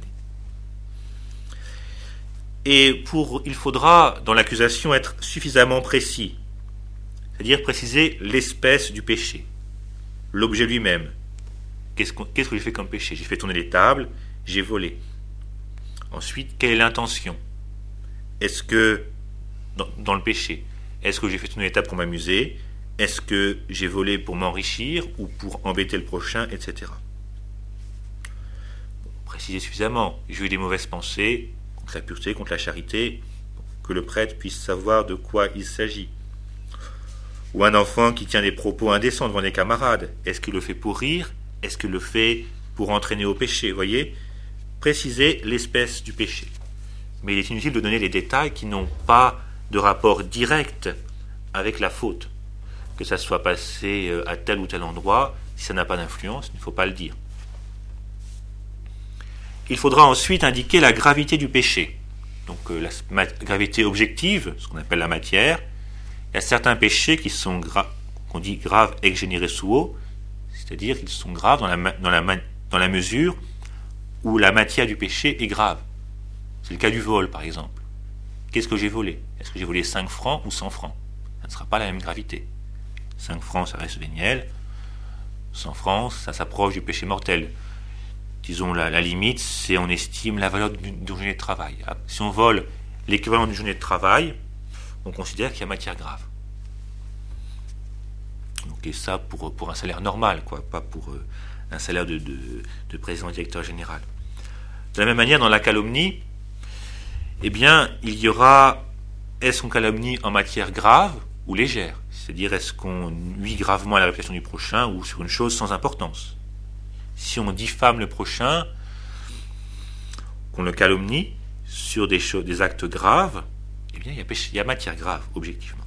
Et il faudra, dans l'accusation, être suffisamment précis, c'est-à-dire préciser l'espèce du péché, l'objet lui-même. Qu'est-ce que j'ai fait comme péché? J'ai fait tourner les tables, j'ai volé. Ensuite, quelle est l'intention? Est-ce que, dans le péché, est-ce que j'ai fait tourner les tables pour m'amuser? Est-ce que j'ai volé pour m'enrichir ou pour embêter le prochain, etc. Préciser suffisamment. J'ai eu des mauvaises pensées contre la pureté, contre la charité, que le prêtre puisse savoir de quoi il s'agit. Ou un enfant qui tient des propos indécents devant des camarades. Est-ce qu'il le fait pour rire? Est-ce qu'il le fait pour entraîner au péché? Vous voyez, préciser l'espèce du péché. Mais il est inutile de donner les détails qui n'ont pas de rapport direct avec la faute. Que ça soit passé à tel ou tel endroit, si ça n'a pas d'influence, il ne faut pas le dire. Il faudra ensuite indiquer la gravité du péché. Donc la gravité objective, ce qu'on appelle la matière. Il y a certains péchés qui sont qu'on dit graves ex genere suo, c'est-à-dire qu'ils sont graves dans la mesure où la matière du péché est grave. C'est le cas du vol, par exemple. Qu'est-ce que j'ai volé? Est-ce que j'ai volé 5 francs ou 100 francs? Ça ne sera pas la même gravité. 5 francs, ça reste véniel. 100 francs, ça s'approche du péché mortel. Disons, la limite, c'est on estime la valeur d'une journée de travail. Si on vole l'équivalent d'une journée de travail, on considère qu'il y a matière grave. Donc, et ça pour un salaire normal, quoi, pas pour un salaire de président-directeur général. De la même manière, dans la calomnie, eh bien, il y aura, est-ce qu'on calomnie en matière grave ou légère? C'est-à-dire, est-ce qu'on nuit gravement à la réputation du prochain ou sur une chose sans importance? Si on diffame le prochain, qu'on le calomnie sur des actes graves, eh bien, il y a matière grave, objectivement.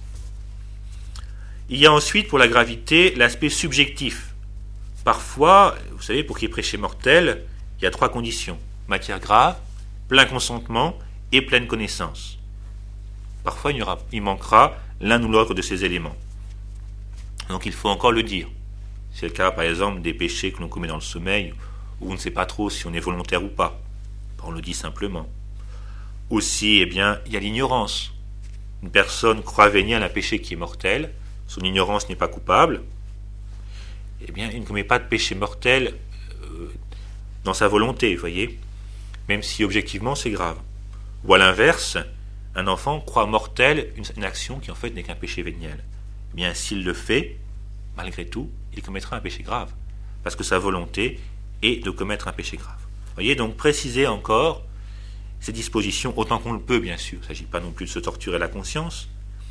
Il y a ensuite, pour la gravité, l'aspect subjectif. Parfois, vous savez, pour qu'il y ait péché mortel, il y a 3 conditions. Matière grave, plein consentement et pleine connaissance. Parfois, il manquera l'un ou l'autre de ces éléments. Donc, il faut encore le dire. C'est le cas, par exemple, des péchés que l'on commet dans le sommeil, où on ne sait pas trop si on est volontaire ou pas. On le dit simplement. Aussi, eh bien, il y a l'ignorance. Une personne croit véniel à un péché qui est mortel, son ignorance n'est pas coupable, eh bien, il ne commet pas de péché mortel dans sa volonté, vous voyez, même si objectivement c'est grave. Ou à l'inverse, un enfant croit mortel une action qui en fait n'est qu'un péché véniel. Eh bien, s'il le fait, malgré tout, il commettra un péché grave, parce que sa volonté est de commettre un péché grave. Vous voyez, donc préciser encore ces dispositions autant qu'on le peut, bien sûr. Il ne s'agit pas non plus de se torturer la conscience.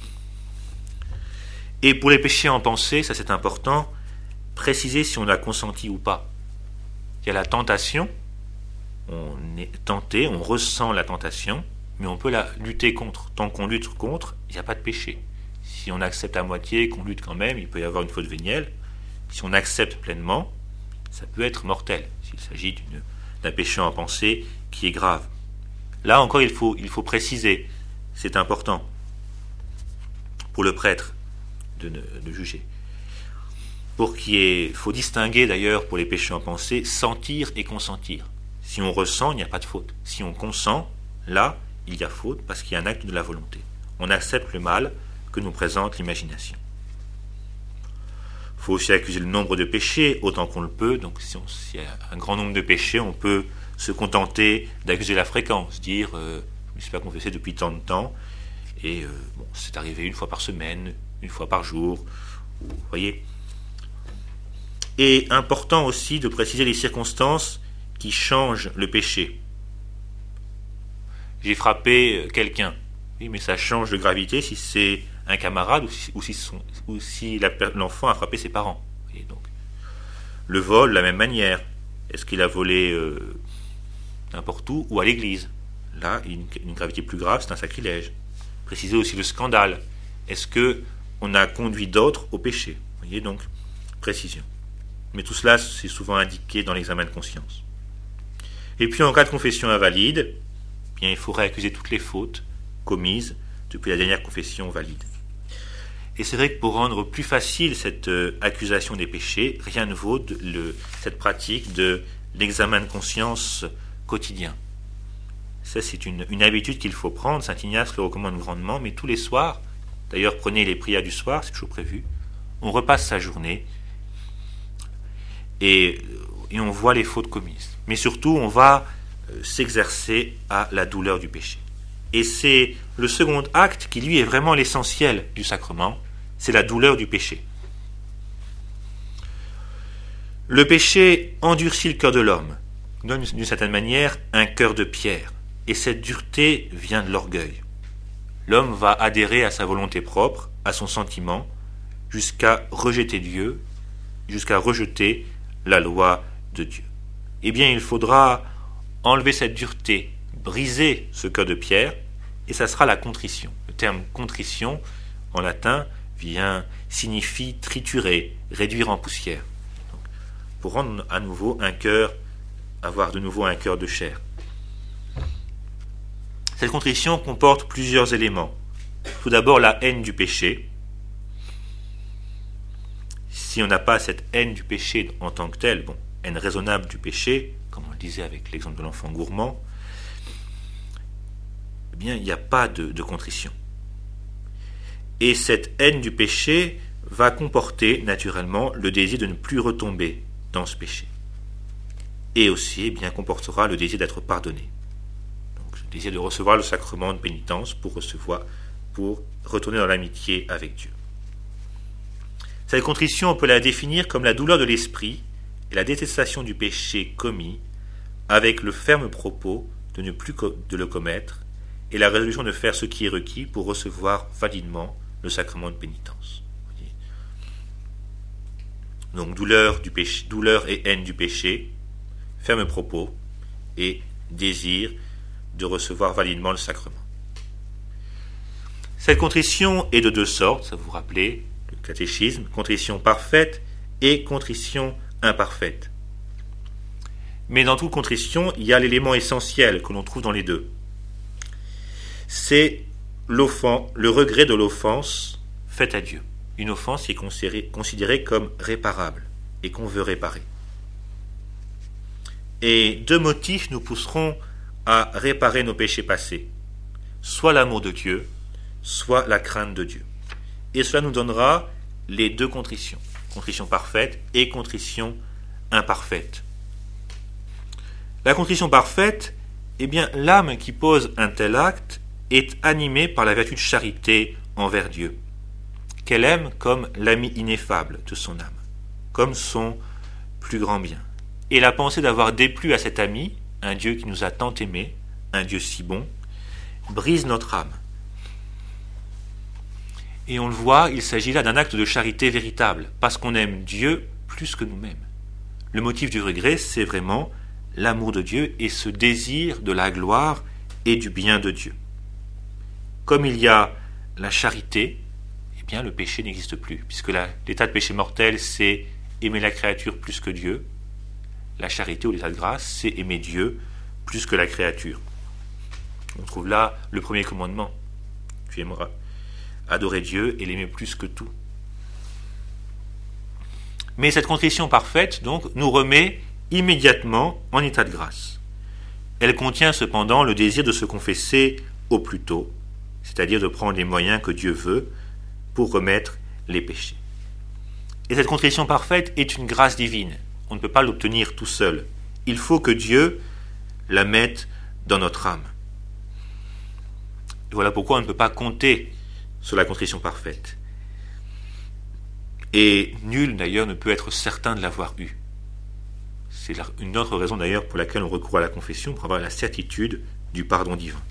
Et pour les péchés en pensée, ça c'est important, préciser si on a consenti ou pas. Il y a la tentation, on est tenté, on ressent la tentation, mais on peut la lutter contre. Tant qu'on lutte contre, il n'y a pas de péché. Si on accepte à moitié, qu'on lutte quand même, il peut y avoir une faute vénielle. Si on accepte pleinement, ça peut être mortel, s'il s'agit d'un péché en pensée qui est grave. Là encore, il faut préciser, c'est important pour le prêtre de juger. Il faut distinguer d'ailleurs pour les péchés en pensée, sentir et consentir. Si on ressent, il n'y a pas de faute. Si on consent, là, il y a faute parce qu'il y a un acte de la volonté. On accepte le mal que nous présente l'imagination. Il faut aussi accuser le nombre de péchés autant qu'on le peut. Donc s'il y a un grand nombre de péchés, on peut se contenter d'accuser la fréquence, dire je ne me suis pas confessé depuis tant de temps, et c'est arrivé une fois par semaine, une fois par jour, vous voyez. Et important aussi de préciser les circonstances qui changent le péché. J'ai frappé quelqu'un, oui, mais ça change de gravité si c'est un camarade ou si l'enfant a frappé ses parents. Et donc, le vol, de la même manière. Est-ce qu'il a volé n'importe où ou à l'église? Là, une gravité plus grave, c'est un sacrilège. Préciser aussi le scandale. Est-ce qu'on a conduit d'autres au péché? Vous voyez, donc, précision. Mais tout cela, c'est souvent indiqué dans l'examen de conscience. Et puis, en cas de confession invalide, bien, il faudrait accuser toutes les fautes commises depuis la dernière confession valide. Et c'est vrai que pour rendre plus facile cette accusation des péchés, rien ne vaut cette pratique de l'examen de conscience quotidien. Ça, c'est une habitude qu'il faut prendre. Saint Ignace le recommande grandement, mais tous les soirs, d'ailleurs prenez les prières du soir, c'est toujours prévu, on repasse sa journée et on voit les fautes commises. Mais surtout, on va s'exercer à la douleur du péché. Et c'est le second acte qui, lui, est vraiment l'essentiel du sacrement, c'est la douleur du péché. Le péché endurcit le cœur de l'homme, donne d'une certaine manière un cœur de pierre, et cette dureté vient de l'orgueil. L'homme va adhérer à sa volonté propre, à son sentiment, jusqu'à rejeter Dieu, jusqu'à rejeter la loi de Dieu. Eh bien, il faudra enlever cette dureté, briser ce cœur de pierre, et ça sera la contrition. Le terme contrition, en latin, signifie triturer, réduire en poussière. Donc, pour rendre à nouveau avoir de nouveau un cœur de chair. Cette contrition comporte plusieurs éléments. Tout d'abord, la haine du péché. Si on n'a pas cette haine du péché en tant que telle, haine raisonnable du péché, comme on le disait avec l'exemple de l'enfant gourmand, eh bien, il n'y a pas de contrition. Et cette haine du péché va comporter naturellement le désir de ne plus retomber dans ce péché. Et aussi, eh bien, comportera le désir d'être pardonné. Donc, le désir de recevoir le sacrement de pénitence pour retourner dans l'amitié avec Dieu. Cette contrition, on peut la définir comme la douleur de l'esprit et la détestation du péché commis, avec le ferme propos de ne plus de le commettre et la résolution de faire ce qui est requis pour recevoir validement le sacrement de pénitence. Donc douleur et haine du péché, ferme propos et désir de recevoir validement le sacrement. Cette contrition est de deux sortes, ça vous rappelez, le catéchisme, contrition parfaite et contrition imparfaite. Mais dans toute contrition, il y a l'élément essentiel que l'on trouve dans les deux. C'est le regret de l'offense faite à Dieu. Une offense qui est considérée comme réparable et qu'on veut réparer. Et deux motifs nous pousseront à réparer nos péchés passés. Soit l'amour de Dieu, soit la crainte de Dieu. Et cela nous donnera les deux contritions. Contrition parfaite et contrition imparfaite. La contrition parfaite, eh bien, l'âme qui pose un tel acte est animée par la vertu de charité envers Dieu, qu'elle aime comme l'ami ineffable de son âme, comme son plus grand bien. Et la pensée d'avoir déplu à cet ami, un Dieu qui nous a tant aimés, un Dieu si bon, brise notre âme. Et on le voit, il s'agit là d'un acte de charité véritable, parce qu'on aime Dieu plus que nous-mêmes. Le motif du regret, c'est vraiment l'amour de Dieu et ce désir de la gloire et du bien de Dieu. Comme il y a la charité, eh bien le péché n'existe plus, puisque l'état de péché mortel, c'est aimer la créature plus que Dieu. La charité ou l'état de grâce, c'est aimer Dieu plus que la créature. On trouve là le premier commandement. Tu aimeras adorer Dieu et l'aimer plus que tout. Mais cette contrition parfaite, donc, nous remet immédiatement en état de grâce. Elle contient cependant le désir de se confesser au plus tôt, c'est-à-dire de prendre les moyens que Dieu veut pour remettre les péchés. Et cette contrition parfaite est une grâce divine. On ne peut pas l'obtenir tout seul. Il faut que Dieu la mette dans notre âme. Et voilà pourquoi on ne peut pas compter sur la contrition parfaite. Et nul d'ailleurs ne peut être certain de l'avoir eue. C'est une autre raison d'ailleurs pour laquelle on recourt à la confession, pour avoir la certitude du pardon divin.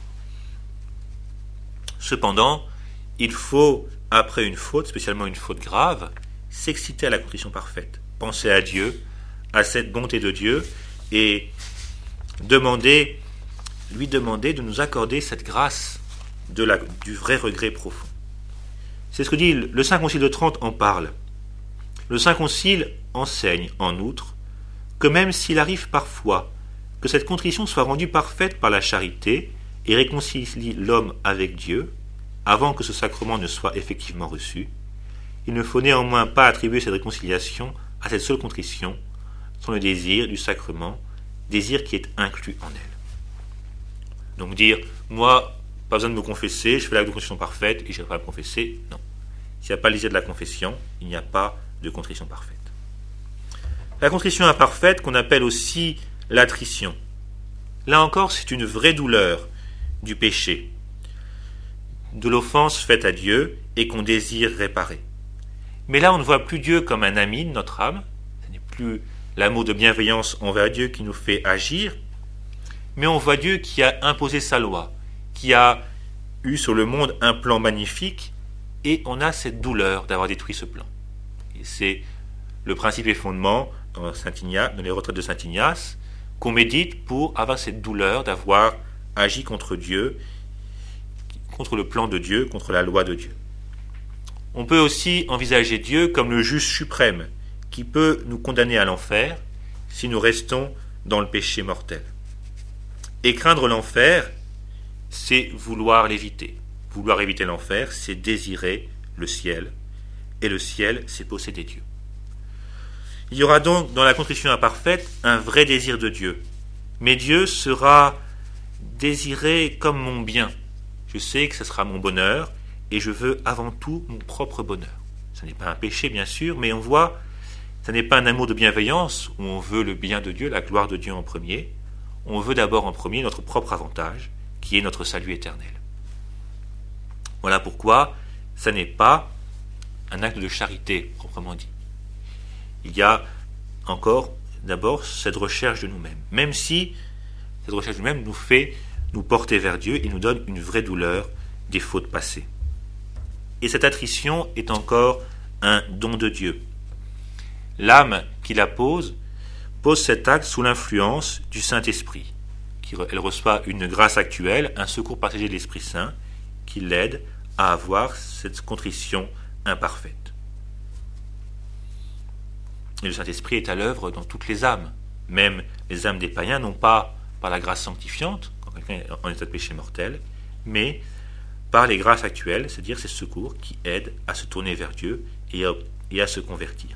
Cependant, il faut, après une faute, spécialement une faute grave, s'exciter à la contrition parfaite. Penser à Dieu, à cette bonté de Dieu, et lui demander de nous accorder cette grâce du vrai regret profond. C'est ce que dit le Saint Concile de Trente en parle. Le Saint Concile enseigne, en outre, que même s'il arrive parfois que cette contrition soit rendue parfaite par la charité et réconcilie l'homme avec Dieu, avant que ce sacrement ne soit effectivement reçu, il ne faut néanmoins pas attribuer cette réconciliation à cette seule contrition, sans le désir du sacrement, désir qui est inclus en elle. Donc dire, moi, pas besoin de me confesser, je fais l'acte de contrition parfaite et je ne vais pas me confesser, non. S'il n'y a pas le désir de la confession, il n'y a pas de contrition parfaite. La contrition imparfaite, qu'on appelle aussi l'attrition, là encore, c'est une vraie douleur du péché, de l'offense faite à Dieu et qu'on désire réparer. Mais là, on ne voit plus Dieu comme un ami de notre âme, ce n'est plus l'amour de bienveillance envers Dieu qui nous fait agir, mais on voit Dieu qui a imposé sa loi, qui a eu sur le monde un plan magnifique, et on a cette douleur d'avoir détruit ce plan. Et c'est le principe et fondement dans les retraites de Saint Ignace, qu'on médite pour avoir cette douleur d'avoir agi contre Dieu, contre le plan de Dieu, contre la loi de Dieu. On peut aussi envisager Dieu comme le juge suprême, qui peut nous condamner à l'enfer si nous restons dans le péché mortel. Et craindre l'enfer, c'est vouloir l'éviter. Vouloir éviter l'enfer, c'est désirer le ciel, et le ciel, c'est posséder Dieu. Il y aura donc dans la contrition imparfaite un vrai désir de Dieu, mais Dieu sera désiré comme mon bien. Je sais que ce sera mon bonheur, et je veux avant tout mon propre bonheur. Ce n'est pas un péché, bien sûr, mais on voit, ce n'est pas un amour de bienveillance où on veut le bien de Dieu, la gloire de Dieu en premier. On veut d'abord en premier notre propre avantage, qui est notre salut éternel. Voilà pourquoi ce n'est pas un acte de charité, proprement dit. Il y a encore, d'abord, cette recherche de nous-mêmes. Même si cette recherche de nous-mêmes nous fait nous porter vers Dieu et nous donne une vraie douleur des fautes passées. Et cette attrition est encore un don de Dieu. L'âme qui la pose cet acte sous l'influence du Saint-Esprit. Elle reçoit une grâce actuelle, un secours passager de l'Esprit Saint, qui l'aide à avoir cette contrition imparfaite. Et le Saint-Esprit est à l'œuvre dans toutes les âmes. Même les âmes des païens, non pas par la grâce sanctifiante, quand quelqu'un est en état de péché mortel, mais par les grâces actuelles, c'est-à-dire ces secours qui aident à se tourner vers Dieu et à se convertir.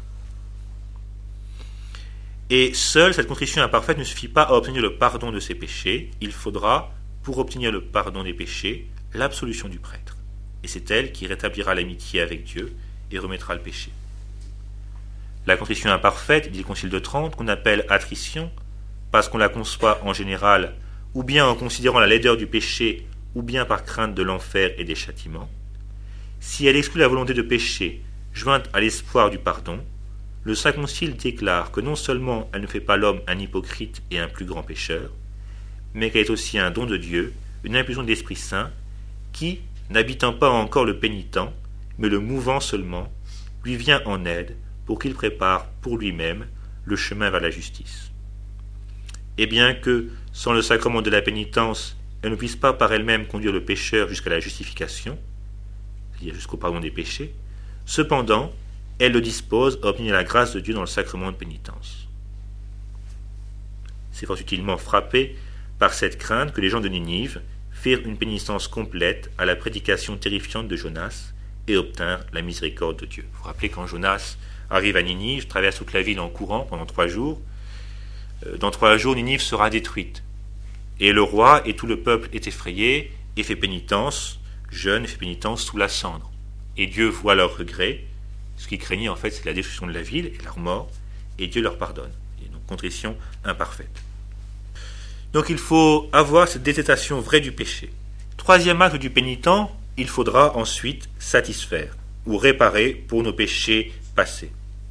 Et seule cette contrition imparfaite ne suffit pas à obtenir le pardon de ses péchés. Il faudra, pour obtenir le pardon des péchés, l'absolution du prêtre. Et c'est elle qui rétablira l'amitié avec Dieu et remettra le péché. La contrition imparfaite, dit le Concile de Trente, qu'on appelle attrition, parce qu'on la conçoit en général, ou bien en considérant la laideur du péché, ou bien par crainte de l'enfer et des châtiments, si elle exclut la volonté de péché, jointe à l'espoir du pardon, le Saint Concile déclare que non seulement elle ne fait pas l'homme un hypocrite et un plus grand pécheur, mais qu'elle est aussi un don de Dieu, une impulsion de l'Esprit Saint, qui, n'habitant pas encore le pénitent, mais le mouvant seulement, lui vient en aide pour qu'il prépare pour lui-même le chemin vers la justice. Et bien que, sans le sacrement de la pénitence, elle ne puisse pas par elle-même conduire le pécheur jusqu'à la justification, c'est-à-dire jusqu'au pardon des péchés, cependant, elle le dispose à obtenir la grâce de Dieu dans le sacrement de pénitence. C'est fort utilement frappé par cette crainte que les gens de Ninive firent une pénitence complète à la prédication terrifiante de Jonas et obtinrent la miséricorde de Dieu. Vous vous rappelez quand Jonas arrive à Ninive, traverse toute la ville en courant pendant 3 jours. Dans 3 jours, Ninive sera détruite. Et le roi et tout le peuple est effrayé et fait pénitence, jeûne et fait pénitence sous la cendre. Et Dieu voit leur regret. Ce qu'ils craignaient en fait, c'est la destruction de la ville et leur mort, et Dieu leur pardonne. Et donc contrition imparfaite. Donc il faut avoir cette détestation vraie du péché. Troisième acte du pénitent, il faudra ensuite satisfaire ou réparer pour nos péchés passés.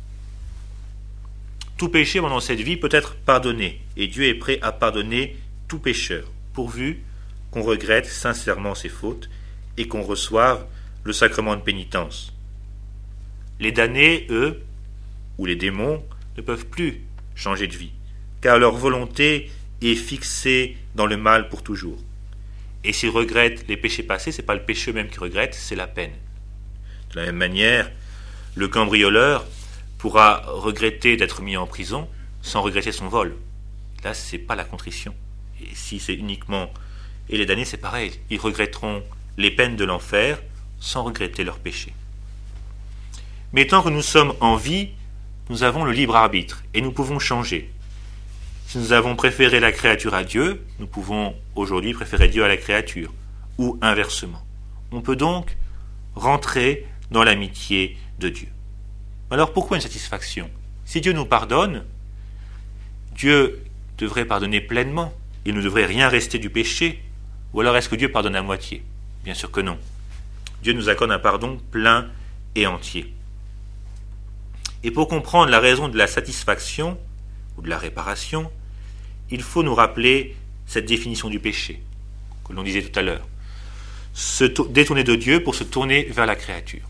Tout péché pendant cette vie peut être pardonné, et Dieu est prêt à pardonner tout pécheur, pourvu qu'on regrette sincèrement ses fautes et qu'on reçoive le sacrement de pénitence. Les damnés, eux, ou les démons, ne peuvent plus changer de vie, car leur volonté est fixée dans le mal pour toujours. Et s'ils regrettent les péchés passés, ce n'est pas le péché eux-mêmes qu'ils regrettent, c'est la peine. De la même manière, le cambrioleur pourra regretter d'être mis en prison sans regretter son vol. Là, ce n'est pas la contrition. Et si c'est uniquement... Et les damnés, c'est pareil. Ils regretteront les peines de l'enfer sans regretter leurs péchés. Mais tant que nous sommes en vie, nous avons le libre arbitre et nous pouvons changer. Si nous avons préféré la créature à Dieu, nous pouvons aujourd'hui préférer Dieu à la créature, ou inversement. On peut donc rentrer dans l'amitié de Dieu. Alors pourquoi une satisfaction ? Si Dieu nous pardonne, Dieu devrait pardonner pleinement. Il ne devrait rien rester du péché. Ou alors est-ce que Dieu pardonne à moitié ? Bien sûr que non. Dieu nous accorde un pardon plein et entier. Et pour comprendre la raison de la satisfaction ou de la réparation, il faut nous rappeler cette définition du péché que l'on disait tout à l'heure. Se détourner de Dieu pour se tourner vers la créature.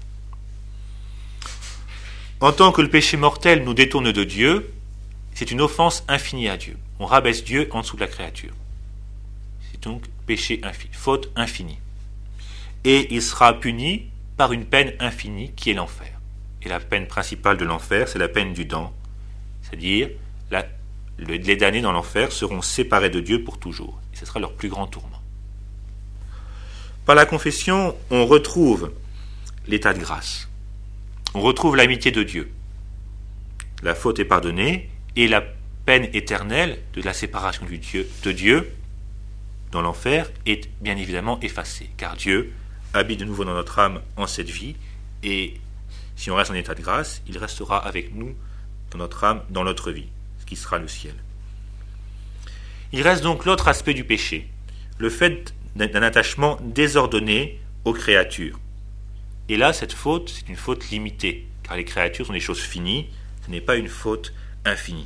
En tant que le péché mortel nous détourne de Dieu, c'est une offense infinie à Dieu. On rabaisse Dieu en dessous de la créature. C'est donc péché infini, faute infinie. Et il sera puni par une peine infinie qui est l'enfer. Et la peine principale de l'enfer, c'est la peine du dent, c'est-à-dire les damnés dans l'enfer seront séparés de Dieu pour toujours. Et ce sera leur plus grand tourment. Par la confession, on retrouve l'état de grâce. On retrouve l'amitié de Dieu. La faute est pardonnée et la peine éternelle de la séparation de Dieu dans l'enfer est bien évidemment effacée, car Dieu habite de nouveau dans notre âme en cette vie, et si on reste en état de grâce, il restera avec nous dans notre âme, dans notre vie, ce qui sera le ciel. Il reste donc l'autre aspect du péché, le fait d'un attachement désordonné aux créatures. Et là, cette faute, c'est une faute limitée, car les créatures sont des choses finies, ce n'est pas une faute infinie.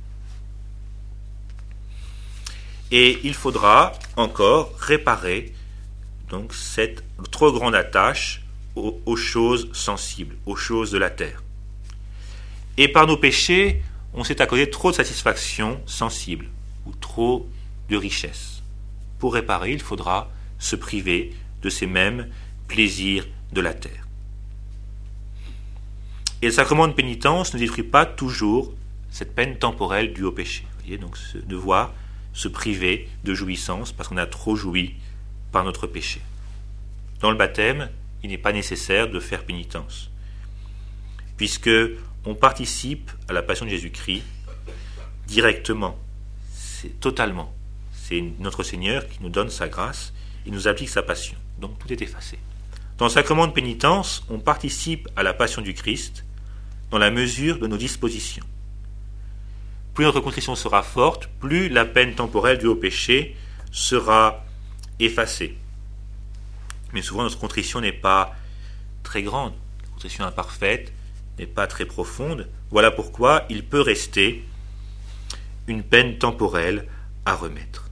Et il faudra encore réparer donc cette trop grande attache aux choses sensibles, aux choses de la terre. Et par nos péchés, on s'est accordé trop de satisfaction sensible, ou trop de richesse. Pour réparer, il faudra se priver de ces mêmes plaisirs de la terre. Et le sacrement de pénitence ne détruit pas toujours cette peine temporelle due au péché. Vous voyez, donc devoir se priver de jouissance parce qu'on a trop joui par notre péché. Dans le baptême, il n'est pas nécessaire de faire pénitence, puisque on participe à la passion de Jésus-Christ directement, c'est totalement. C'est notre Seigneur qui nous donne sa grâce, il nous applique sa passion, donc tout est effacé. Dans le sacrement de pénitence, on participe à la passion du Christ dans la mesure de nos dispositions. Plus notre contrition sera forte, plus la peine temporelle due au péché sera effacée. Mais souvent notre contrition n'est pas très grande, la contrition imparfaite n'est pas très profonde. Voilà pourquoi il peut rester une peine temporelle à remettre.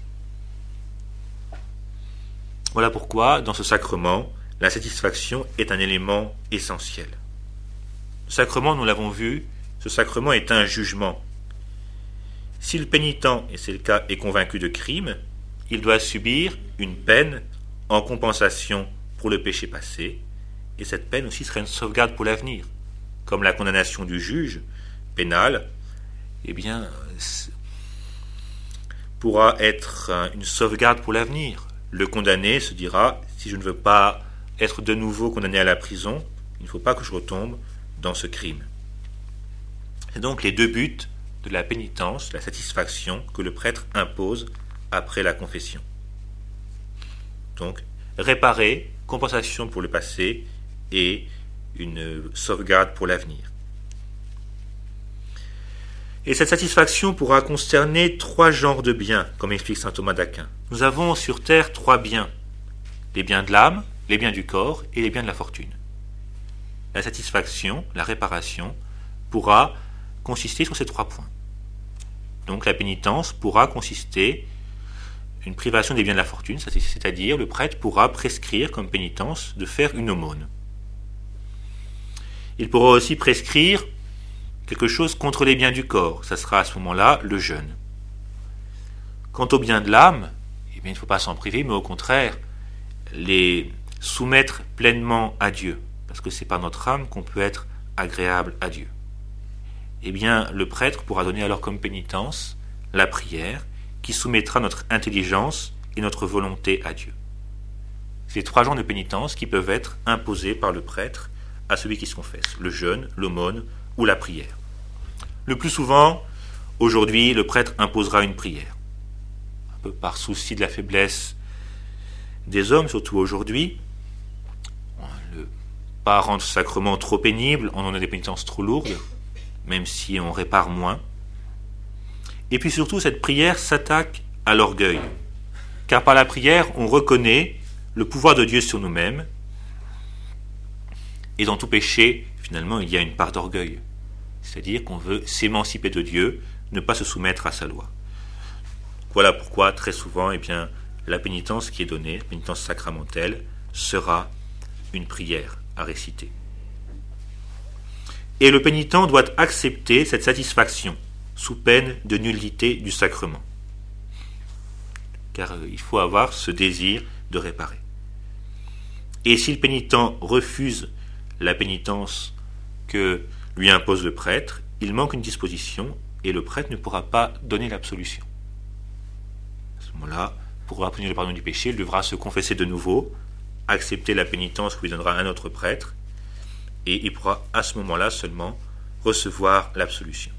Voilà pourquoi dans ce sacrement, la satisfaction est un élément essentiel. Le sacrement, nous l'avons vu, ce sacrement est un jugement. Si le pénitent, et c'est le cas, est convaincu de crime, il doit subir une peine en compensation pour le péché passé, et cette peine aussi serait une sauvegarde pour l'avenir. Comme la condamnation du juge pénal, pourra être une sauvegarde pour l'avenir. Le condamné se dira, si je ne veux pas être de nouveau condamné à la prison, il ne faut pas que je retombe dans ce crime. C'est donc les deux buts de la pénitence, la satisfaction que le prêtre impose après la confession. Donc, réparer, compensation pour le passé et une sauvegarde pour l'avenir. Et cette satisfaction pourra concerner 3 genres de biens, comme explique saint Thomas d'Aquin. Nous avons sur terre 3 biens. Les biens de l'âme, les biens du corps et les biens de la fortune. La satisfaction, la réparation, pourra consister sur ces 3 points. Donc la pénitence pourra consister une privation des biens de la fortune, c'est-à-dire le prêtre pourra prescrire comme pénitence de faire une aumône. Il pourra aussi prescrire quelque chose contre les biens du corps, ça sera à ce moment-là le jeûne. Quant aux biens de l'âme, eh bien, il ne faut pas s'en priver, mais au contraire, les soumettre pleinement à Dieu, parce que c'est par notre âme qu'on peut être agréable à Dieu. Eh bien, le prêtre pourra donner alors comme pénitence la prière, qui soumettra notre intelligence et notre volonté à Dieu. C'est 3 genres de pénitence qui peuvent être imposés par le prêtre à celui qui se confesse, le jeûne, l'aumône ou la prière. Le plus souvent, aujourd'hui, le prêtre imposera une prière. Un peu par souci de la faiblesse des hommes, surtout aujourd'hui. Ne pas rendre ce sacrement trop pénible, on en a des pénitences trop lourdes, même si on répare moins. Et puis surtout, cette prière s'attaque à l'orgueil. Car par la prière, on reconnaît le pouvoir de Dieu sur nous-mêmes. Et dans tout péché, finalement, il y a une part d'orgueil. C'est-à-dire qu'on veut s'émanciper de Dieu, ne pas se soumettre à sa loi. Voilà pourquoi, très souvent, eh bien, la pénitence qui est donnée, la pénitence sacramentelle, sera une prière à réciter. Et le pénitent doit accepter cette satisfaction, sous peine de nullité du sacrement. Car il faut avoir ce désir de réparer. Et si le pénitent refuse la pénitence que lui impose le prêtre, il manque une disposition et le prêtre ne pourra pas donner l'absolution. À ce moment-là, pour obtenir le pardon du péché, il devra se confesser de nouveau, accepter la pénitence que lui donnera un autre prêtre, et il pourra à ce moment-là seulement recevoir l'absolution.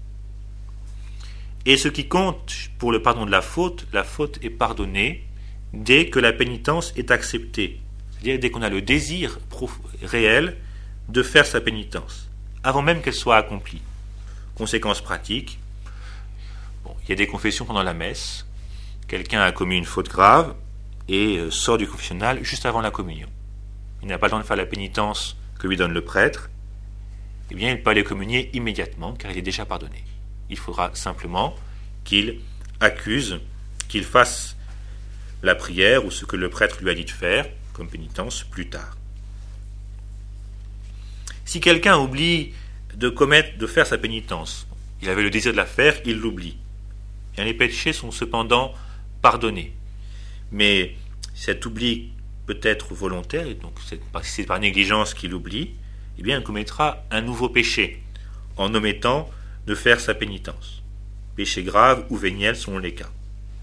Et ce qui compte pour le pardon de la faute est pardonnée dès que la pénitence est acceptée, c'est-à-dire dès qu'on a le désir réel de faire sa pénitence, avant même qu'elle soit accomplie. Conséquence pratique, il y a des confessions pendant la messe, quelqu'un a commis une faute grave et sort du confessionnal juste avant la communion. Il n'a pas le temps de faire la pénitence que lui donne le prêtre, eh bien il peut aller communier immédiatement car il est déjà pardonné. Il faudra simplement qu'il accuse, qu'il fasse la prière ou ce que le prêtre lui a dit de faire comme pénitence plus tard. Si quelqu'un oublie de faire sa pénitence, il avait le désir de la faire, il l'oublie. Bien, les péchés sont cependant pardonnés. Mais cet oubli peut être volontaire, et donc si c'est par négligence qu'il oublie, eh bien il commettra un nouveau péché en omettant de faire sa pénitence. Péché grave ou véniel selon les cas.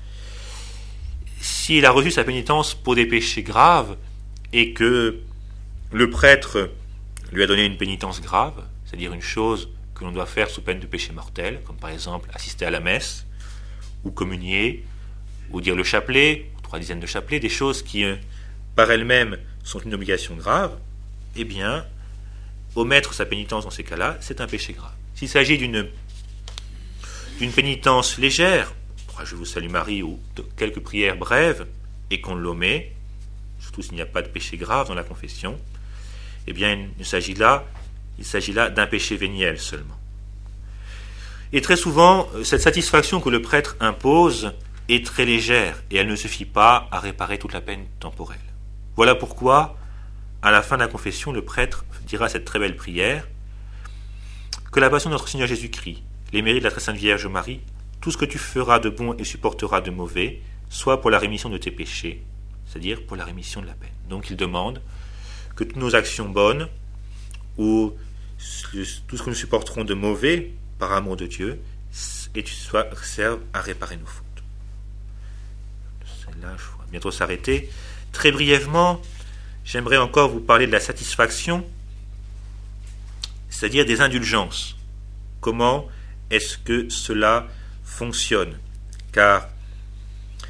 S'il a reçu sa pénitence pour des péchés graves et que le prêtre lui a donné une pénitence grave, c'est-à-dire une chose que l'on doit faire sous peine de péché mortel, comme par exemple assister à la messe, ou communier, ou dire le chapelet, ou 3 dizaines de chapelets, des choses qui par elles-mêmes sont une obligation grave, eh bien, omettre sa pénitence dans ces cas-là, c'est un péché grave. S'il s'agit d'une pénitence légère, je vous salue Marie, ou de quelques prières brèves, et qu'on l'omet, surtout s'il n'y a pas de péché grave dans la confession, eh bien, il s'agit là d'un péché véniel seulement. Et très souvent, cette satisfaction que le prêtre impose est très légère, et elle ne suffit pas à réparer toute la peine temporelle. Voilà pourquoi, à la fin de la confession, le prêtre dira cette très belle prière, que la passion de notre Seigneur Jésus-Christ, les mérites de la très sainte Vierge Marie, tout ce que tu feras de bon et supporteras de mauvais, soit pour la rémission de tes péchés, c'est-à-dire pour la rémission de la peine. Donc il demande que toutes nos actions bonnes, ou tout ce que nous supporterons de mauvais, par amour de Dieu, et tu serves à réparer nos fautes. Celle-là, je vais bientôt s'arrêter. Très brièvement, j'aimerais encore vous parler de la satisfaction, c'est-à-dire des indulgences. Comment est-ce que cela fonctionne? Car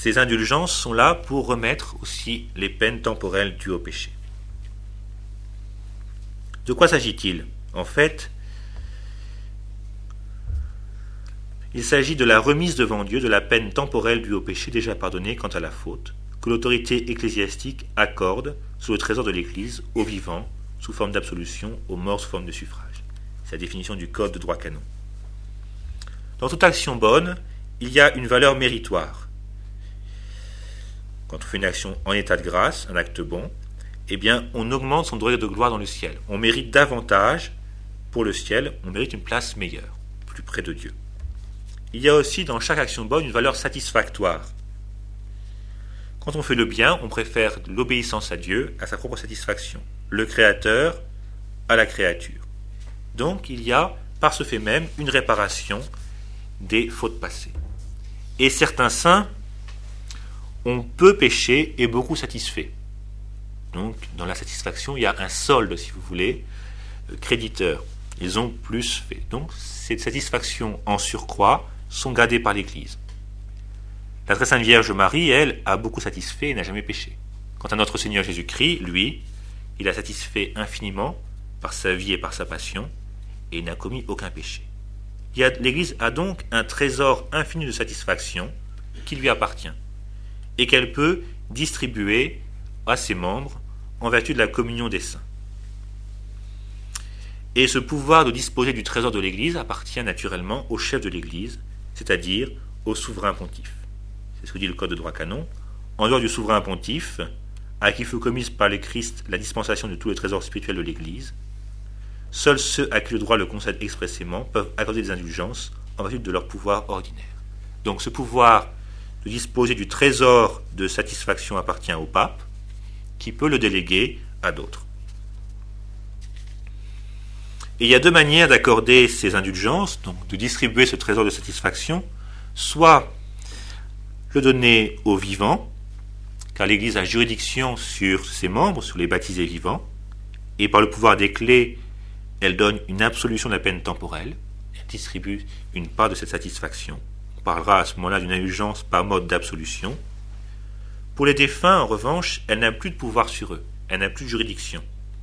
ces indulgences sont là pour remettre aussi les peines temporelles dues au péché. De quoi s'agit-il ? En fait, il s'agit de la remise devant Dieu de la peine temporelle due au péché déjà pardonnée quant à la faute, que l'autorité ecclésiastique accorde sous le trésor de l'Église aux vivants sous forme d'absolution, aux morts sous forme de suffrage. C'est la définition du code de droit canon. Dans toute action bonne, il y a une valeur méritoire. Quand on fait une action en état de grâce, un acte bon, eh bien, on augmente son degré de gloire dans le ciel. On mérite davantage pour le ciel, on mérite une place meilleure, plus près de Dieu. Il y a aussi dans chaque action bonne une valeur satisfactoire. Quand on fait le bien, on préfère l'obéissance à Dieu à sa propre satisfaction, le Créateur à la créature. Donc, il y a, par ce fait même, une réparation des fautes passées. Et certains saints ont peu péché et beaucoup satisfait. Donc, dans la satisfaction, il y a un solde, si vous voulez, créditeur. Ils ont plus fait. Donc, ces satisfactions en surcroît sont gardées par l'Église. La très sainte Vierge Marie, elle, a beaucoup satisfait et n'a jamais péché. Quant à notre Seigneur Jésus-Christ, lui, il a satisfait infiniment par sa vie et par sa passion, et il n'a commis aucun péché. L'Église a donc un trésor infini de satisfaction qui lui appartient, et qu'elle peut distribuer à ses membres en vertu de la communion des saints. Et ce pouvoir de disposer du trésor de l'Église appartient naturellement au chef de l'Église, c'est-à-dire au souverain pontife. C'est ce que dit le Code de droit canon. En dehors du souverain pontife, à qui fut commise par le Christ la dispensation de tous les trésors spirituels de l'Église, seuls ceux à qui le droit le concède expressément peuvent accorder des indulgences en vertu de leur pouvoir ordinaire. Donc ce pouvoir de disposer du trésor de satisfaction appartient au pape, qui peut le déléguer à d'autres. Et il y a deux manières d'accorder ces indulgences, donc de distribuer ce trésor de satisfaction, soit le donner aux vivants, car l'Église a juridiction sur ses membres, sur les baptisés vivants, et par le pouvoir des clés, elle donne une absolution de la peine temporelle, elle distribue une part de cette satisfaction. On parlera à ce moment-là d'une indulgence par mode d'absolution. Pour les défunts, en revanche, elle n'a plus de pouvoir sur eux, elle n'a plus de juridiction.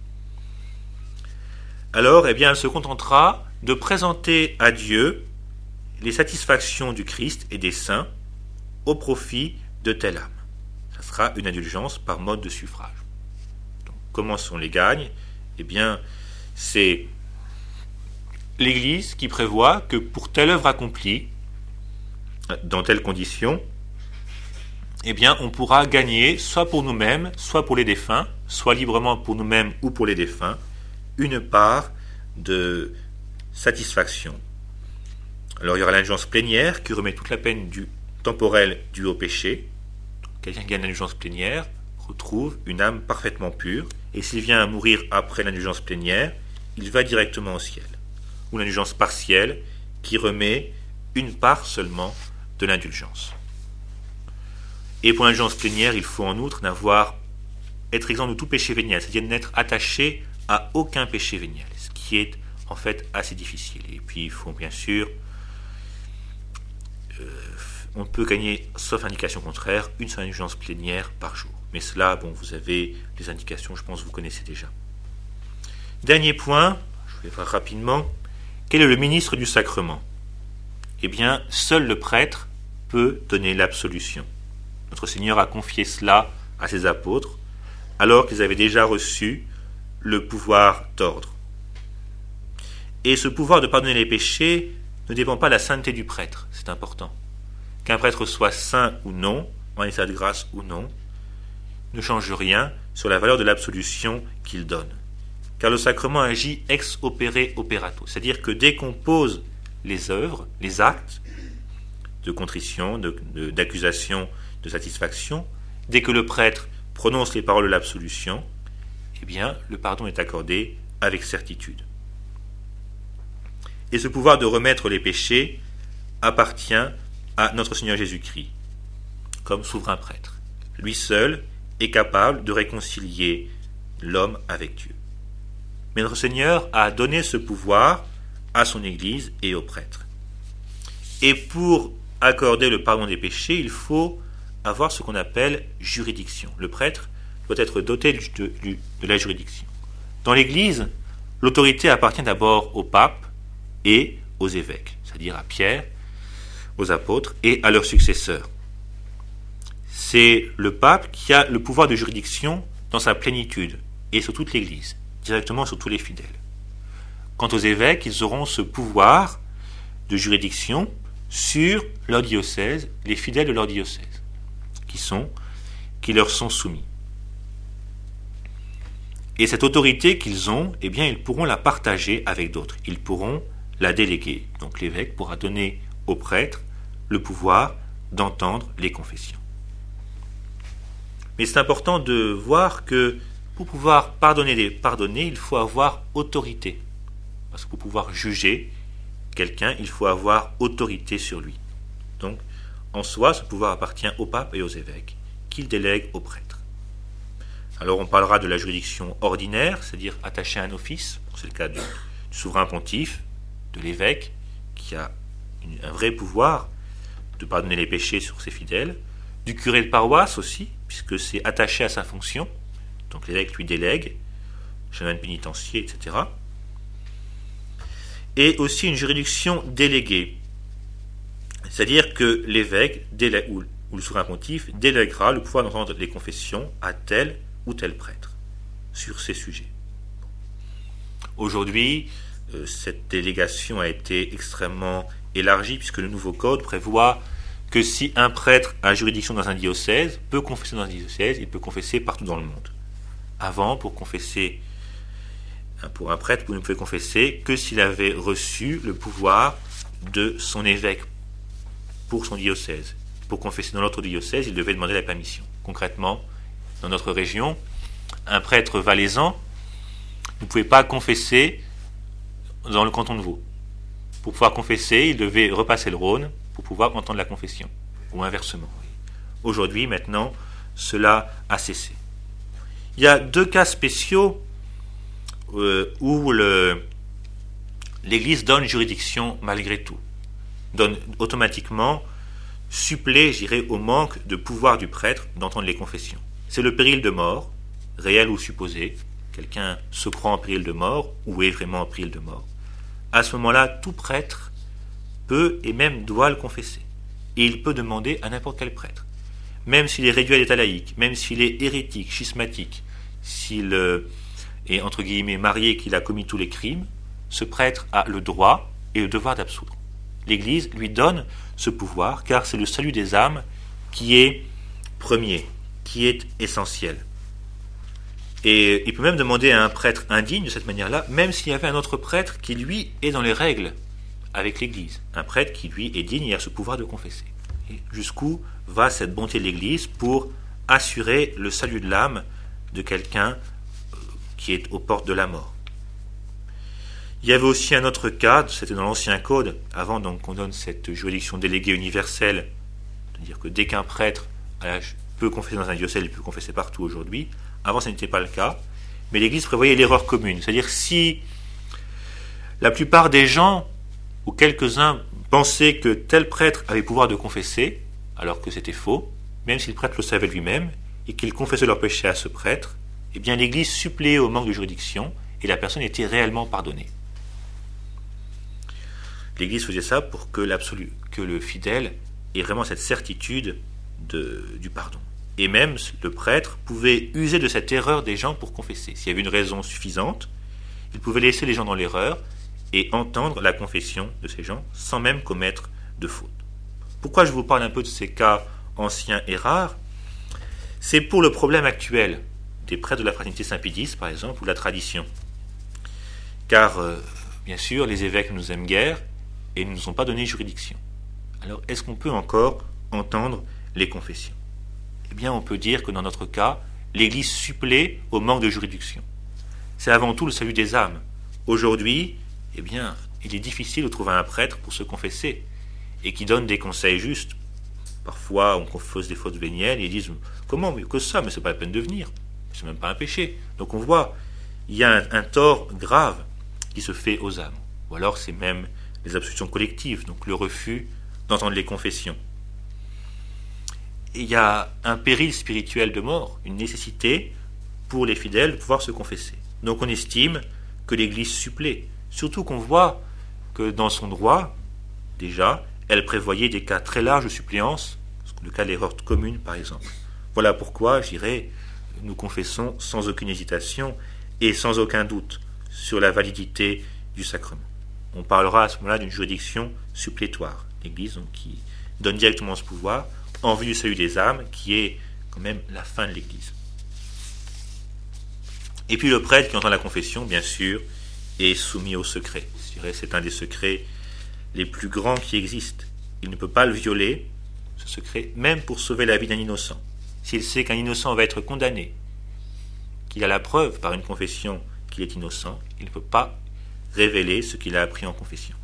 Alors, eh bien, elle se contentera de présenter à Dieu les satisfactions du Christ et des saints au profit de telle âme. Ça sera une indulgence par mode de suffrage. Donc, comment on les gagne ? Eh bien, c'est l'Église qui prévoit que pour telle œuvre accomplie, dans telles conditions, eh bien, on pourra gagner, soit pour nous-mêmes, soit pour les défunts, soit librement pour nous-mêmes ou pour les défunts, une part de satisfaction. Alors, il y aura l'indulgence plénière qui remet toute la peine temporelle due au péché. Quelqu'un qui a une indulgence plénière retrouve une âme parfaitement pure, et s'il vient à mourir après l'indulgence plénière, il va directement au ciel. Ou l'indulgence partielle qui remet une part seulement de l'indulgence. Et pour l'indulgence plénière, il faut en outre être exempt de tout péché vénial, c'est-à-dire n'être attaché à aucun péché vénial, ce qui est en fait assez difficile. Et puis il faut bien sûr, on ne peut gagner, sauf indication contraire, une seule indulgence plénière par jour. Mais cela, vous avez les indications, je pense que vous connaissez déjà. Dernier point, je vais voir rapidement, quel est le ministre du sacrement ? Eh bien, seul le prêtre peut donner l'absolution. Notre Seigneur a confié cela à ses apôtres, alors qu'ils avaient déjà reçu le pouvoir d'ordre. Et ce pouvoir de pardonner les péchés ne dépend pas de la sainteté du prêtre, c'est important. Qu'un prêtre soit saint ou non, en état de grâce ou non, ne change rien sur la valeur de l'absolution qu'il donne. Car le sacrement agit ex opere operato, c'est-à-dire que dès qu'on pose les œuvres, les actes de contrition, d'accusation, de satisfaction, dès que le prêtre prononce les paroles de l'absolution, eh bien, le pardon est accordé avec certitude. Et ce pouvoir de remettre les péchés appartient à notre Seigneur Jésus-Christ, comme souverain prêtre. Lui seul est capable de réconcilier l'homme avec Dieu. Mais notre Seigneur a donné ce pouvoir à son Église et aux prêtres. Et pour accorder le pardon des péchés, il faut avoir ce qu'on appelle juridiction. Le prêtre doit être doté de la juridiction. Dans l'Église, l'autorité appartient d'abord au pape et aux évêques, c'est-à-dire à Pierre, aux apôtres et à leurs successeurs. C'est le pape qui a le pouvoir de juridiction dans sa plénitude et sur toute l'Église, directement sur tous les fidèles. Quant aux évêques, ils auront ce pouvoir de juridiction sur leur diocèse, les fidèles de leur diocèse, qui leur sont soumis. Et cette autorité qu'ils ont, eh bien, ils pourront la partager avec d'autres. Ils pourront la déléguer. Donc l'évêque pourra donner au prêtre le pouvoir d'entendre les confessions. Mais c'est important de voir que pour pouvoir pardonner, il faut avoir autorité. Parce que pour pouvoir juger quelqu'un, il faut avoir autorité sur lui. Donc, en soi, ce pouvoir appartient au pape et aux évêques, qu'ils délèguent aux prêtres. Alors, on parlera de la juridiction ordinaire, c'est-à-dire attachée à un office. C'est le cas du souverain pontife, de l'évêque, qui a un vrai pouvoir de pardonner les péchés sur ses fidèles, du curé de paroisse aussi, puisque c'est attaché à sa fonction, donc l'évêque lui délègue, chanoine pénitencier, etc. Et aussi une juridiction déléguée, c'est-à-dire que l'évêque ou le souverain pontife délèguera le pouvoir d'entendre les confessions à tel ou tel prêtre sur ces sujets. Aujourd'hui, cette délégation a été extrêmement élargie puisque le nouveau code prévoit que si un prêtre a juridiction dans un diocèse, peut confesser dans un diocèse, il peut confesser partout dans le monde. Avant, pour un prêtre, vous ne pouvez confesser que s'il avait reçu le pouvoir de son évêque pour son diocèse. Pour confesser dans l'autre diocèse, il devait demander la permission. Concrètement, dans notre région, un prêtre valaisan ne pouvait pas confesser dans le canton de Vaud. Pour pouvoir confesser, il devait repasser le Rhône pour pouvoir entendre la confession, ou inversement. Aujourd'hui, maintenant, cela a cessé. Il y a deux cas spéciaux où l'Église donne juridiction malgré tout, donne automatiquement, supplée, au manque de pouvoir du prêtre d'entendre les confessions. C'est le péril de mort, réel ou supposé. Quelqu'un se croit en péril de mort ou est vraiment en péril de mort. À ce moment-là, tout prêtre peut et même doit le confesser. Et il peut demander à n'importe quel prêtre. Même s'il est réduit à l'état laïque, même s'il est hérétique, schismatique, s'il est entre guillemets marié, qu'il a commis tous les crimes, ce prêtre a le droit et le devoir d'absoudre. L'Église lui donne ce pouvoir car c'est le salut des âmes qui est premier, qui est essentiel. Et il peut même demander à un prêtre indigne de cette manière-là, même s'il y avait un autre prêtre qui, lui, est dans les règles avec l'Église. Un prêtre qui, lui, est digne et a ce pouvoir de confesser. Et jusqu'où va cette bonté de l'Église pour assurer le salut de l'âme de quelqu'un qui est aux portes de la mort. Il y avait aussi un autre cas, c'était dans l'Ancien Code, avant donc qu'on donne cette juridiction déléguée universelle, c'est-à-dire que dès qu'un prêtre peut confesser dans un diocèse, il peut confesser partout aujourd'hui. Avant, ce n'était pas le cas, mais l'Église prévoyait l'erreur commune. C'est-à-dire si la plupart des gens, ou quelques-uns, pensaient que tel prêtre avait pouvoir de confesser, alors que c'était faux, même si le prêtre le savait lui-même, et qu'il confessait leur péché à ce prêtre, eh bien l'Église suppléait au manque de juridiction, et la personne était réellement pardonnée. L'Église faisait ça pour que le fidèle ait vraiment cette certitude du pardon. Et même le prêtre pouvait user de cette erreur des gens pour confesser. S'il y avait une raison suffisante, il pouvait laisser les gens dans l'erreur et entendre la confession de ces gens sans même commettre de faute. Pourquoi je vous parle un peu de ces cas anciens et rares ? C'est pour le problème actuel des prêtres de la fraternité Saint-Pédis, par exemple, ou de la tradition. Car, bien sûr, les évêques ne nous aiment guère et ne nous ont pas donné juridiction. Alors, est-ce qu'on peut encore entendre les confessions ? Eh bien, on peut dire que dans notre cas, l'Église supplée au manque de juridiction. C'est avant tout le salut des âmes. Aujourd'hui, eh bien, il est difficile de trouver un prêtre pour se confesser et qui donne des conseils justes. Parfois, on confesse des fautes vénielles et ils disent « Comment, mais que ça, mais c'est pas la peine de venir. C'est même pas un péché. » Donc on voit, il y a un tort grave qui se fait aux âmes. Ou alors c'est même les absolutions collectives, donc le refus d'entendre les confessions. il y a un péril spirituel de mort, une nécessité pour les fidèles de pouvoir se confesser. Donc on estime que l'Église supplée, surtout qu'on voit que dans son droit, déjà, elle prévoyait des cas très larges de suppléance, le cas de l'erreur commune par exemple. Voilà pourquoi, je dirais, nous confessons sans aucune hésitation et sans aucun doute sur la validité du sacrement. On parlera à ce moment-là d'une juridiction supplétoire, l'Église donc, qui donne directement ce pouvoir en vue du salut des âmes, qui est quand même la fin de l'Église. Et puis le prêtre qui entend la confession, bien sûr, est soumis au secret. Je dirais, c'est un des secrets les plus grands qui existent. Il ne peut pas le violer, ce secret, même pour sauver la vie d'un innocent. S'il sait qu'un innocent va être condamné, qu'il a la preuve par une confession qu'il est innocent, il ne peut pas révéler ce qu'il a appris en confession.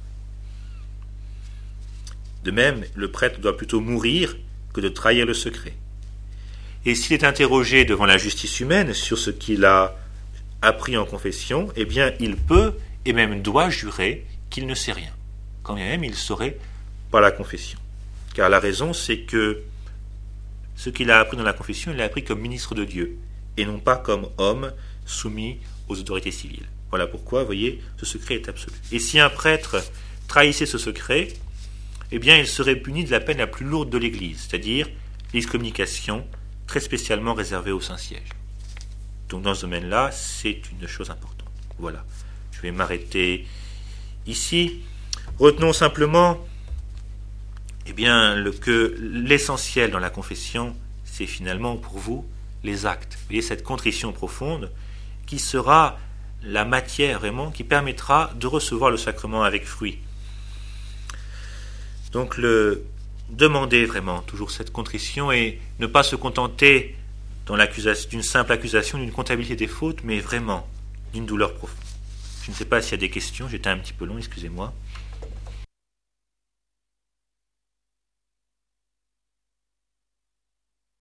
De même, le prêtre doit plutôt mourir que de trahir le secret. Et s'il est interrogé devant la justice humaine sur ce qu'il a appris en confession, eh bien, il peut et même doit jurer qu'il ne sait rien, quand bien même il saurait par la confession. Car la raison, c'est que ce qu'il a appris dans la confession, il l'a appris comme ministre de Dieu, et non pas comme homme soumis aux autorités civiles. Voilà pourquoi, vous voyez, ce secret est absolu. Et si un prêtre trahissait ce secret, eh bien, il serait puni de la peine la plus lourde de l'Église, c'est-à-dire l'excommunication, très spécialement réservée au Saint-Siège. Donc, dans ce domaine-là, c'est une chose importante. Voilà. Je vais m'arrêter ici. Retenons simplement, eh bien, que l'essentiel dans la confession, c'est finalement pour vous les actes. Vous voyez, cette contrition profonde qui sera la matière vraiment qui permettra de recevoir le sacrement avec fruit. Donc, demander vraiment toujours cette contrition et ne pas se contenter d'une simple accusation, d'une comptabilité des fautes, mais vraiment d'une douleur profonde. Je ne sais pas s'il y a des questions, j'étais un petit peu long, excusez-moi.